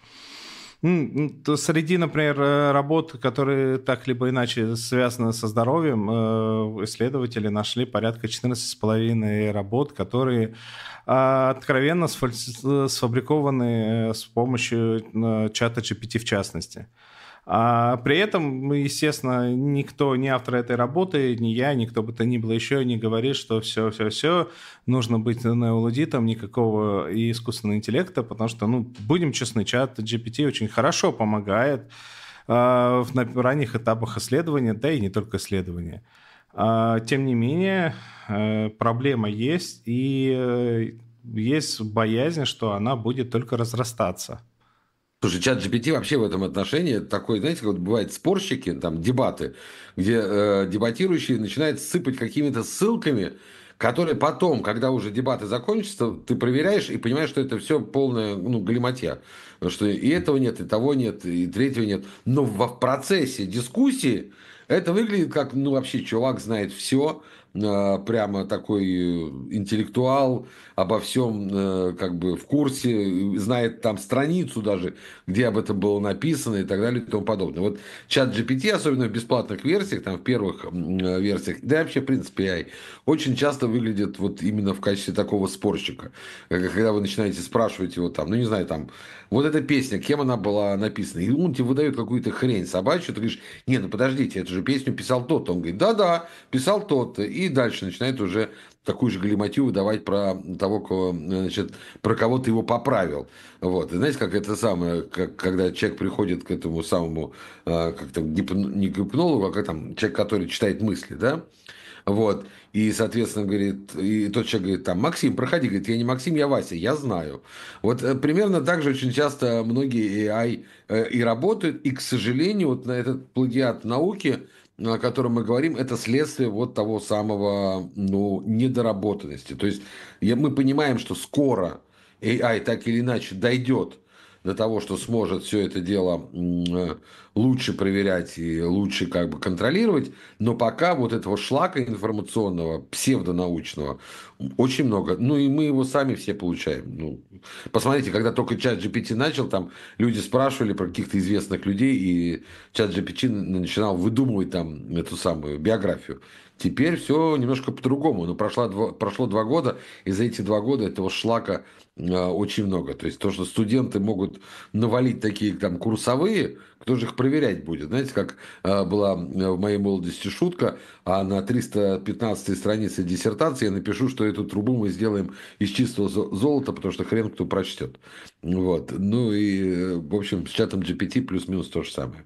Среди, например, работ, которые так либо иначе связаны со здоровьем, исследователи нашли порядка 14,5 работ, которые откровенно сфабрикованы с помощью чата GPT в частности. А при этом, естественно, никто, ни автор этой работы, ни я, никто бы то ни было еще не говорит, что все, нужно быть неолудитом, никакого искусственного интеллекта, потому что, будем честны, чат GPT очень хорошо помогает на ранних этапах исследования, да и не только исследования. Тем не менее, проблема есть, и есть боязнь, что она будет только разрастаться. Слушай, чат GPT вообще в этом отношении такой, знаете, как вот бывают спорщики, там, дебаты, где дебатирующие начинают сыпать какими-то ссылками, которые потом, когда уже дебаты закончатся, ты проверяешь и понимаешь, что это все полная, ну, галиматья. Что и этого нет, и того нет, и третьего нет. Но в процессе дискуссии это выглядит как, ну, вообще, чувак знает все, прямо такой интеллектуал, обо всем как бы в курсе, знает там страницу даже, где об этом было написано и так далее и тому подобное. Вот чат GPT, особенно в бесплатных версиях, там в первых версиях, да и вообще, в принципе, AI, очень часто выглядит вот именно в качестве такого спорщика. Когда вы начинаете спрашивать его там, ну не знаю, там, вот эта песня, кем она была написана, и он тебе выдает какую-то хрень собачью, ты говоришь, не, ну подождите, эту же песню писал тот-то. Он говорит, да-да, писал тот-то. И дальше начинает уже такую же галиматью выдавать про того, кого, значит, про кого ты его поправил. Вот. И знаете, как это самое, как, когда человек приходит к этому самому, как там, не гипнологу, а как там, человек, который читает мысли, да? Вот. И, соответственно, говорит, и тот человек говорит, там, Максим, проходи, говорит, я не Максим, я Вася, я знаю. Вот примерно так же очень часто многие AI и работают, и, к сожалению, вот на этот плагиат науки, о котором мы говорим, это следствие вот того самого, ну, недоработанности. То есть мы понимаем, что скоро AI так или иначе дойдет до того, что сможет все это дело лучше проверять и лучше как бы контролировать, но пока вот этого шлака информационного, псевдонаучного очень много. Ну и мы его сами все получаем. Ну, посмотрите, когда только чат GPT начал, там люди спрашивали про каких-то известных людей, и чат GPT начинал выдумывать там эту самую биографию. Теперь все немножко по-другому. Но прошло 2 года, и за эти 2 года этого шлака очень много. То есть то, что студенты могут навалить такие там курсовые, кто же их проверять будет? Знаете, как была в моей молодости шутка, а на 315-й странице диссертации я напишу, что эту трубу мы сделаем из чистого золота, потому что хрен кто прочтет. Вот. Ну и, в общем, с чатом GPT плюс-минус то же самое.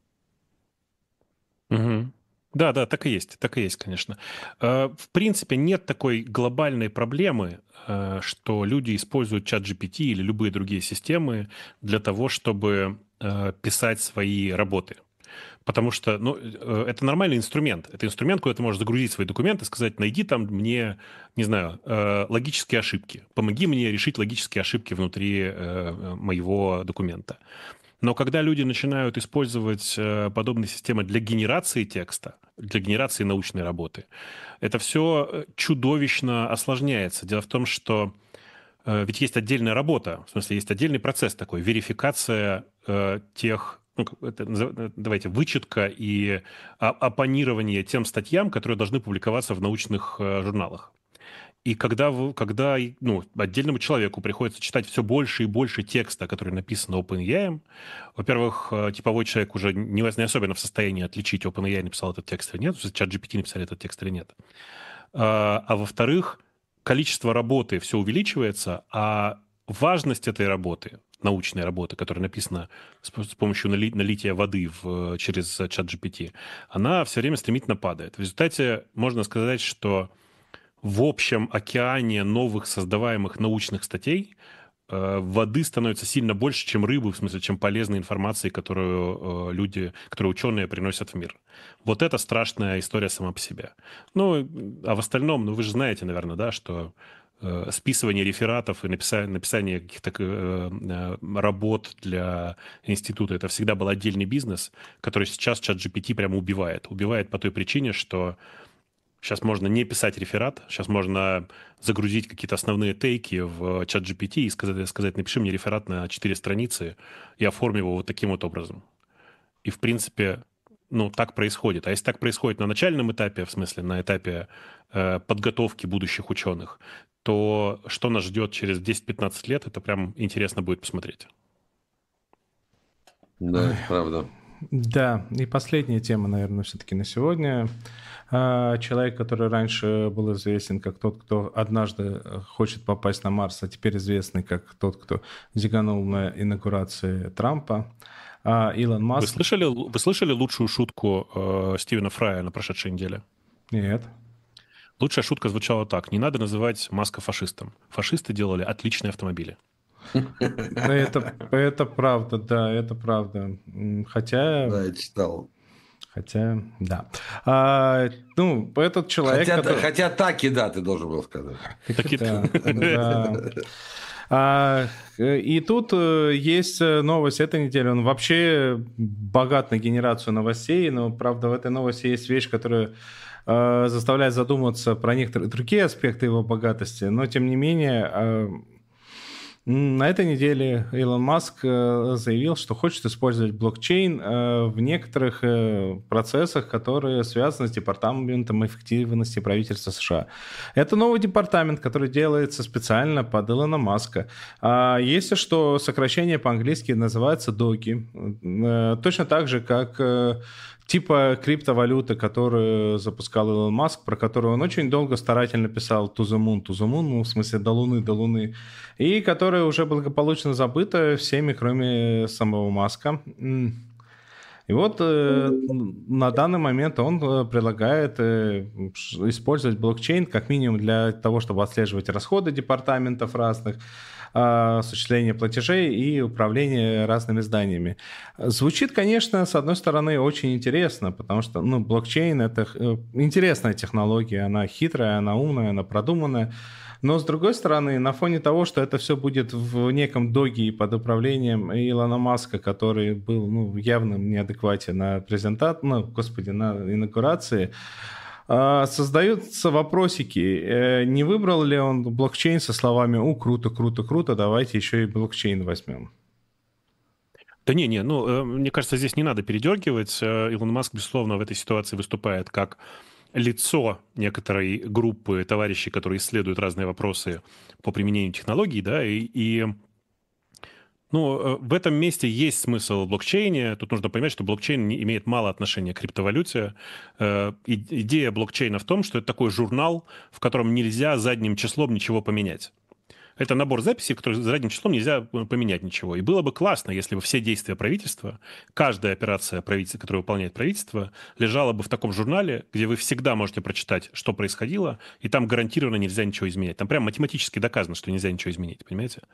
Угу. Да, да, так и есть, конечно. В принципе, нет такой глобальной проблемы, что люди используют чат GPT или любые другие системы для того, чтобы писать свои работы. Потому что, ну, это нормальный инструмент. Это инструмент, куда ты можешь загрузить свои документы, сказать, найди там мне, не знаю, логические ошибки. Помоги мне решить логические ошибки внутри моего документа. Но когда люди начинают использовать подобные системы для генерации текста, для генерации научной работы, это все чудовищно осложняется. Дело в том, что ведь есть отдельная работа, в смысле, есть отдельный процесс такой, верификация тех, ну, давайте, вычетка и оппонирование тем статьям, которые должны публиковаться в научных журналах. И когда ну, отдельному человеку приходится читать все больше и больше текста, который написан OpenAI, во-первых, типовой человек уже не особенно в состоянии отличить, OpenAI написал этот текст или нет, ChatGPT написали этот текст или нет. А во-вторых, количество работы все увеличивается, а важность этой работы, научной работы, которая написана с помощью налития воды через ChatGPT, она все время стремительно падает. В результате можно сказать, что в общем океане новых создаваемых научных статей воды становится сильно больше, чем рыбы, в смысле, чем полезной информации, которую ученые приносят в мир. Вот это страшная история сама по себе. Ну, а в остальном, ну, вы же знаете, наверное, да, что списывание рефератов и написание каких-то работ для института, это всегда был отдельный бизнес, который сейчас ChatGPT прямо убивает. Убивает по той причине, что сейчас можно не писать реферат, сейчас можно загрузить какие-то основные тейки в чат GPT и сказать, напиши мне реферат на 4 страницы и оформи его вот таким вот образом. И, в принципе, ну, так происходит. А если так происходит на начальном этапе, в смысле, на этапе подготовки будущих ученых, то что нас ждет через 10-15 лет, это прям интересно будет посмотреть. Да, правда. Да, и последняя тема, наверное, все-таки на сегодня. Человек, который раньше был известен как тот, кто однажды хочет попасть на Марс, а теперь известный как тот, кто зиганул на инаугурации Трампа, Илон Маск. Вы слышали лучшую шутку Стивена Фрая на прошедшей неделе? Нет. Лучшая шутка звучала так. Не надо называть Маска фашистом. Фашисты делали отличные автомобили. Это правда, да, это правда. Хотя, Да, я читал. да. Ну, этот человек, Хотя таки, да, ты должен был сказать. Таки да, да. И тут есть новость этой недели. Он вообще богат на генерацию новостей, но, правда, в этой новости есть вещь, которая заставляет задуматься про некоторые другие аспекты его богатости. Но, тем не менее, на этой неделе Илон Маск заявил, что хочет использовать блокчейн в некоторых процессах, которые связаны с Департаментом эффективности правительства США. Это новый департамент, который делается специально под Илона Маска. Если что, сокращение по-английски называется DOGI. Точно так же, как типа криптовалюты, которую запускал Илон Маск, про которую он очень долго старательно писал to the moon, ну, в смысле до Луны, и которая уже благополучно забыта всеми, кроме самого Маска. И вот на данный момент он предлагает использовать блокчейн как минимум для того, чтобы отслеживать расходы департаментов разных, осуществление платежей и управление разными зданиями. Звучит, конечно, с одной стороны, очень интересно, потому что блокчейн — это интересная технология, она хитрая, она умная, она продуманная. Но, с другой стороны, на фоне того, что это все будет в неком доге под управлением Илона Маска, который был в явном неадеквате на на инаугурации, создаются вопросики. Не выбрал ли он блокчейн со словами круто, круто, круто, давайте еще и блокчейн возьмем». Да не, мне кажется, здесь не надо передергивать. Илон Маск, безусловно, в этой ситуации выступает как лицо некоторой группы товарищей, которые исследуют разные вопросы по применению технологий, да, в этом месте есть смысл в блокчейне. Тут нужно понимать, что блокчейн имеет мало отношения к криптовалюте. Идея блокчейна в том, что это такой журнал, в котором нельзя задним числом ничего поменять. Это набор записей, в которых задним числом нельзя поменять ничего. И было бы классно, если бы все действия правительства, каждая операция правительства, которую выполняет правительство, лежала бы в таком журнале, где вы всегда можете прочитать, что происходило, и там гарантированно нельзя ничего изменять. Там прям математически доказано, что нельзя ничего изменить, понимаете?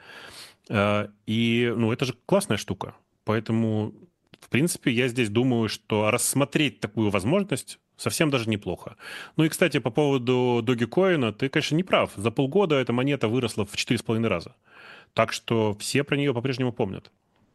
И, это же классная штука. Поэтому, в принципе, я здесь думаю, что рассмотреть такую возможность совсем даже неплохо. Ну и, кстати, по поводу Dogecoin, ты, конечно, не прав. За полгода эта монета выросла в 4,5 раза. Так что все про нее по-прежнему помнят.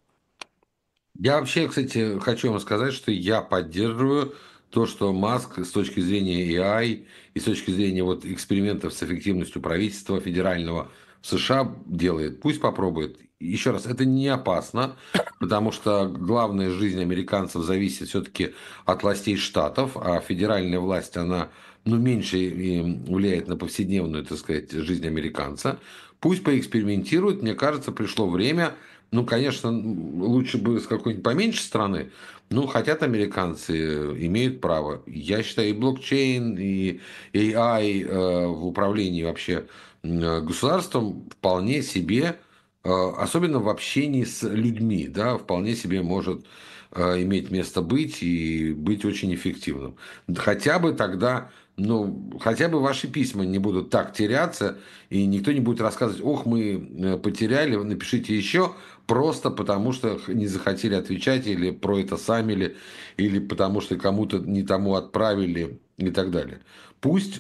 Я вообще, кстати, хочу вам сказать, что я поддерживаю то, что Маск с точки зрения AI и с точки зрения экспериментов с эффективностью правительства федерального в США делает. Пусть попробует. Еще раз, это не опасно, потому что главная жизнь американцев зависит все-таки от властей штатов, а федеральная власть, она меньше влияет на повседневную, так сказать, жизнь американца. Пусть поэкспериментируют. Мне кажется, пришло время. Конечно, лучше бы с какой-нибудь поменьше страны. Хотят американцы, имеют право. Я считаю, и блокчейн, и AI в управлении вообще государством вполне себе, особенно в общении с людьми, да, вполне себе может иметь место быть и быть очень эффективным. Хотя бы тогда, хотя бы ваши письма не будут так теряться, и никто не будет рассказывать: ох, мы потеряли, напишите еще, просто потому что не захотели отвечать, или про это сами, или потому что кому-то не тому отправили, и так далее. Пусть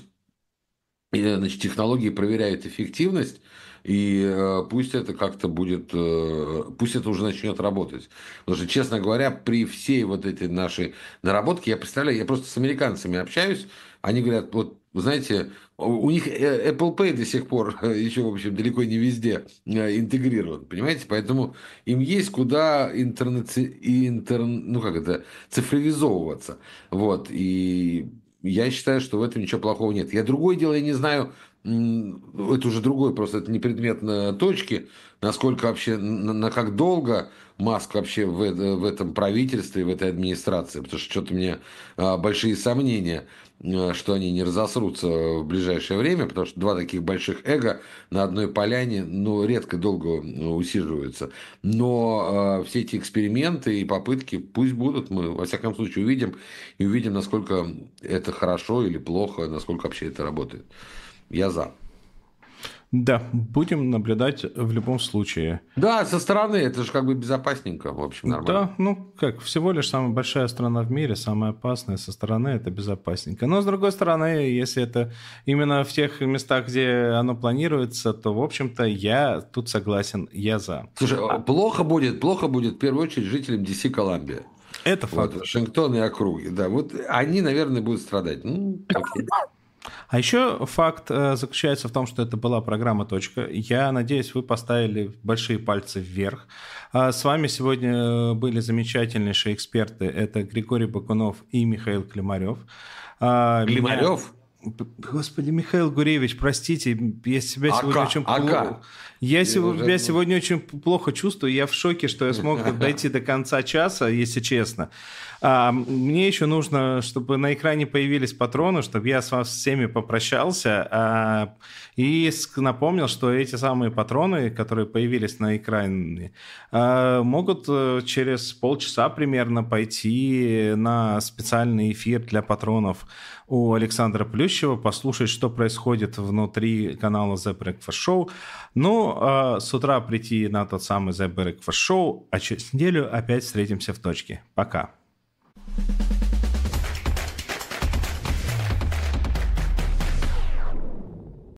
технологии проверяют эффективность, и пусть это как-то будет, пусть это уже начнет работать. Потому что, честно говоря, при всей этой нашей наработке, я представляю, я просто с американцами общаюсь, они говорят: вы знаете, у них Apple Pay до сих пор еще, в общем, далеко не везде интегрирован, понимаете? Поэтому им есть куда цифровизовываться. И я считаю, что в этом ничего плохого нет. Другое дело, я не знаю, это уже другой, просто это не предмет на точки, насколько вообще, на как долго Маск вообще в этом правительстве, в этой администрации, потому что что-то у меня большие сомнения, что они не разосрутся в ближайшее время, потому что два таких больших эго на одной поляне, ну, редко долго усиживаются. Но все эти эксперименты и попытки пусть будут, мы во всяком случае увидим, и увидим, насколько это хорошо или плохо, насколько вообще это работает. Я за. Да, будем наблюдать в любом случае. Да, со стороны, это же как бы безопасненько, в общем, нормально. Да, ну как, всего лишь самая большая страна в мире, самая опасная, со стороны это безопасненько. Но с другой стороны, если это именно в тех местах, где оно планируется, то, в общем-то, я тут согласен, я за. Слушай, плохо будет в первую очередь жителям DC Колумбия. Это факт. Вот, Вашингтон и округи, да, вот они, наверное, будут страдать. Ну, окей. А еще факт заключается в том, что это была программа «Точка». Я надеюсь, вы поставили большие пальцы вверх. С вами сегодня были замечательнейшие эксперты. Это Григорий Бакунов и Михаил Климарев. Климарев? Господи, Михаил Гуревич, простите, я себя сегодня очень плохо. Я себя сегодня очень плохо чувствую. Я в шоке, что я смог дойти до конца часа, если честно. Мне еще нужно, чтобы на экране появились патроны, чтобы я с вас всеми попрощался и напомнил, что эти самые патроны, которые появились на экране, могут через полчаса примерно пойти на специальный эфир для патронов у Александра Плющева, послушать, что происходит внутри канала The Breakfast Show. Ну, с утра прийти на тот самый The Breakfast Show, а через неделю опять встретимся в точке. Пока.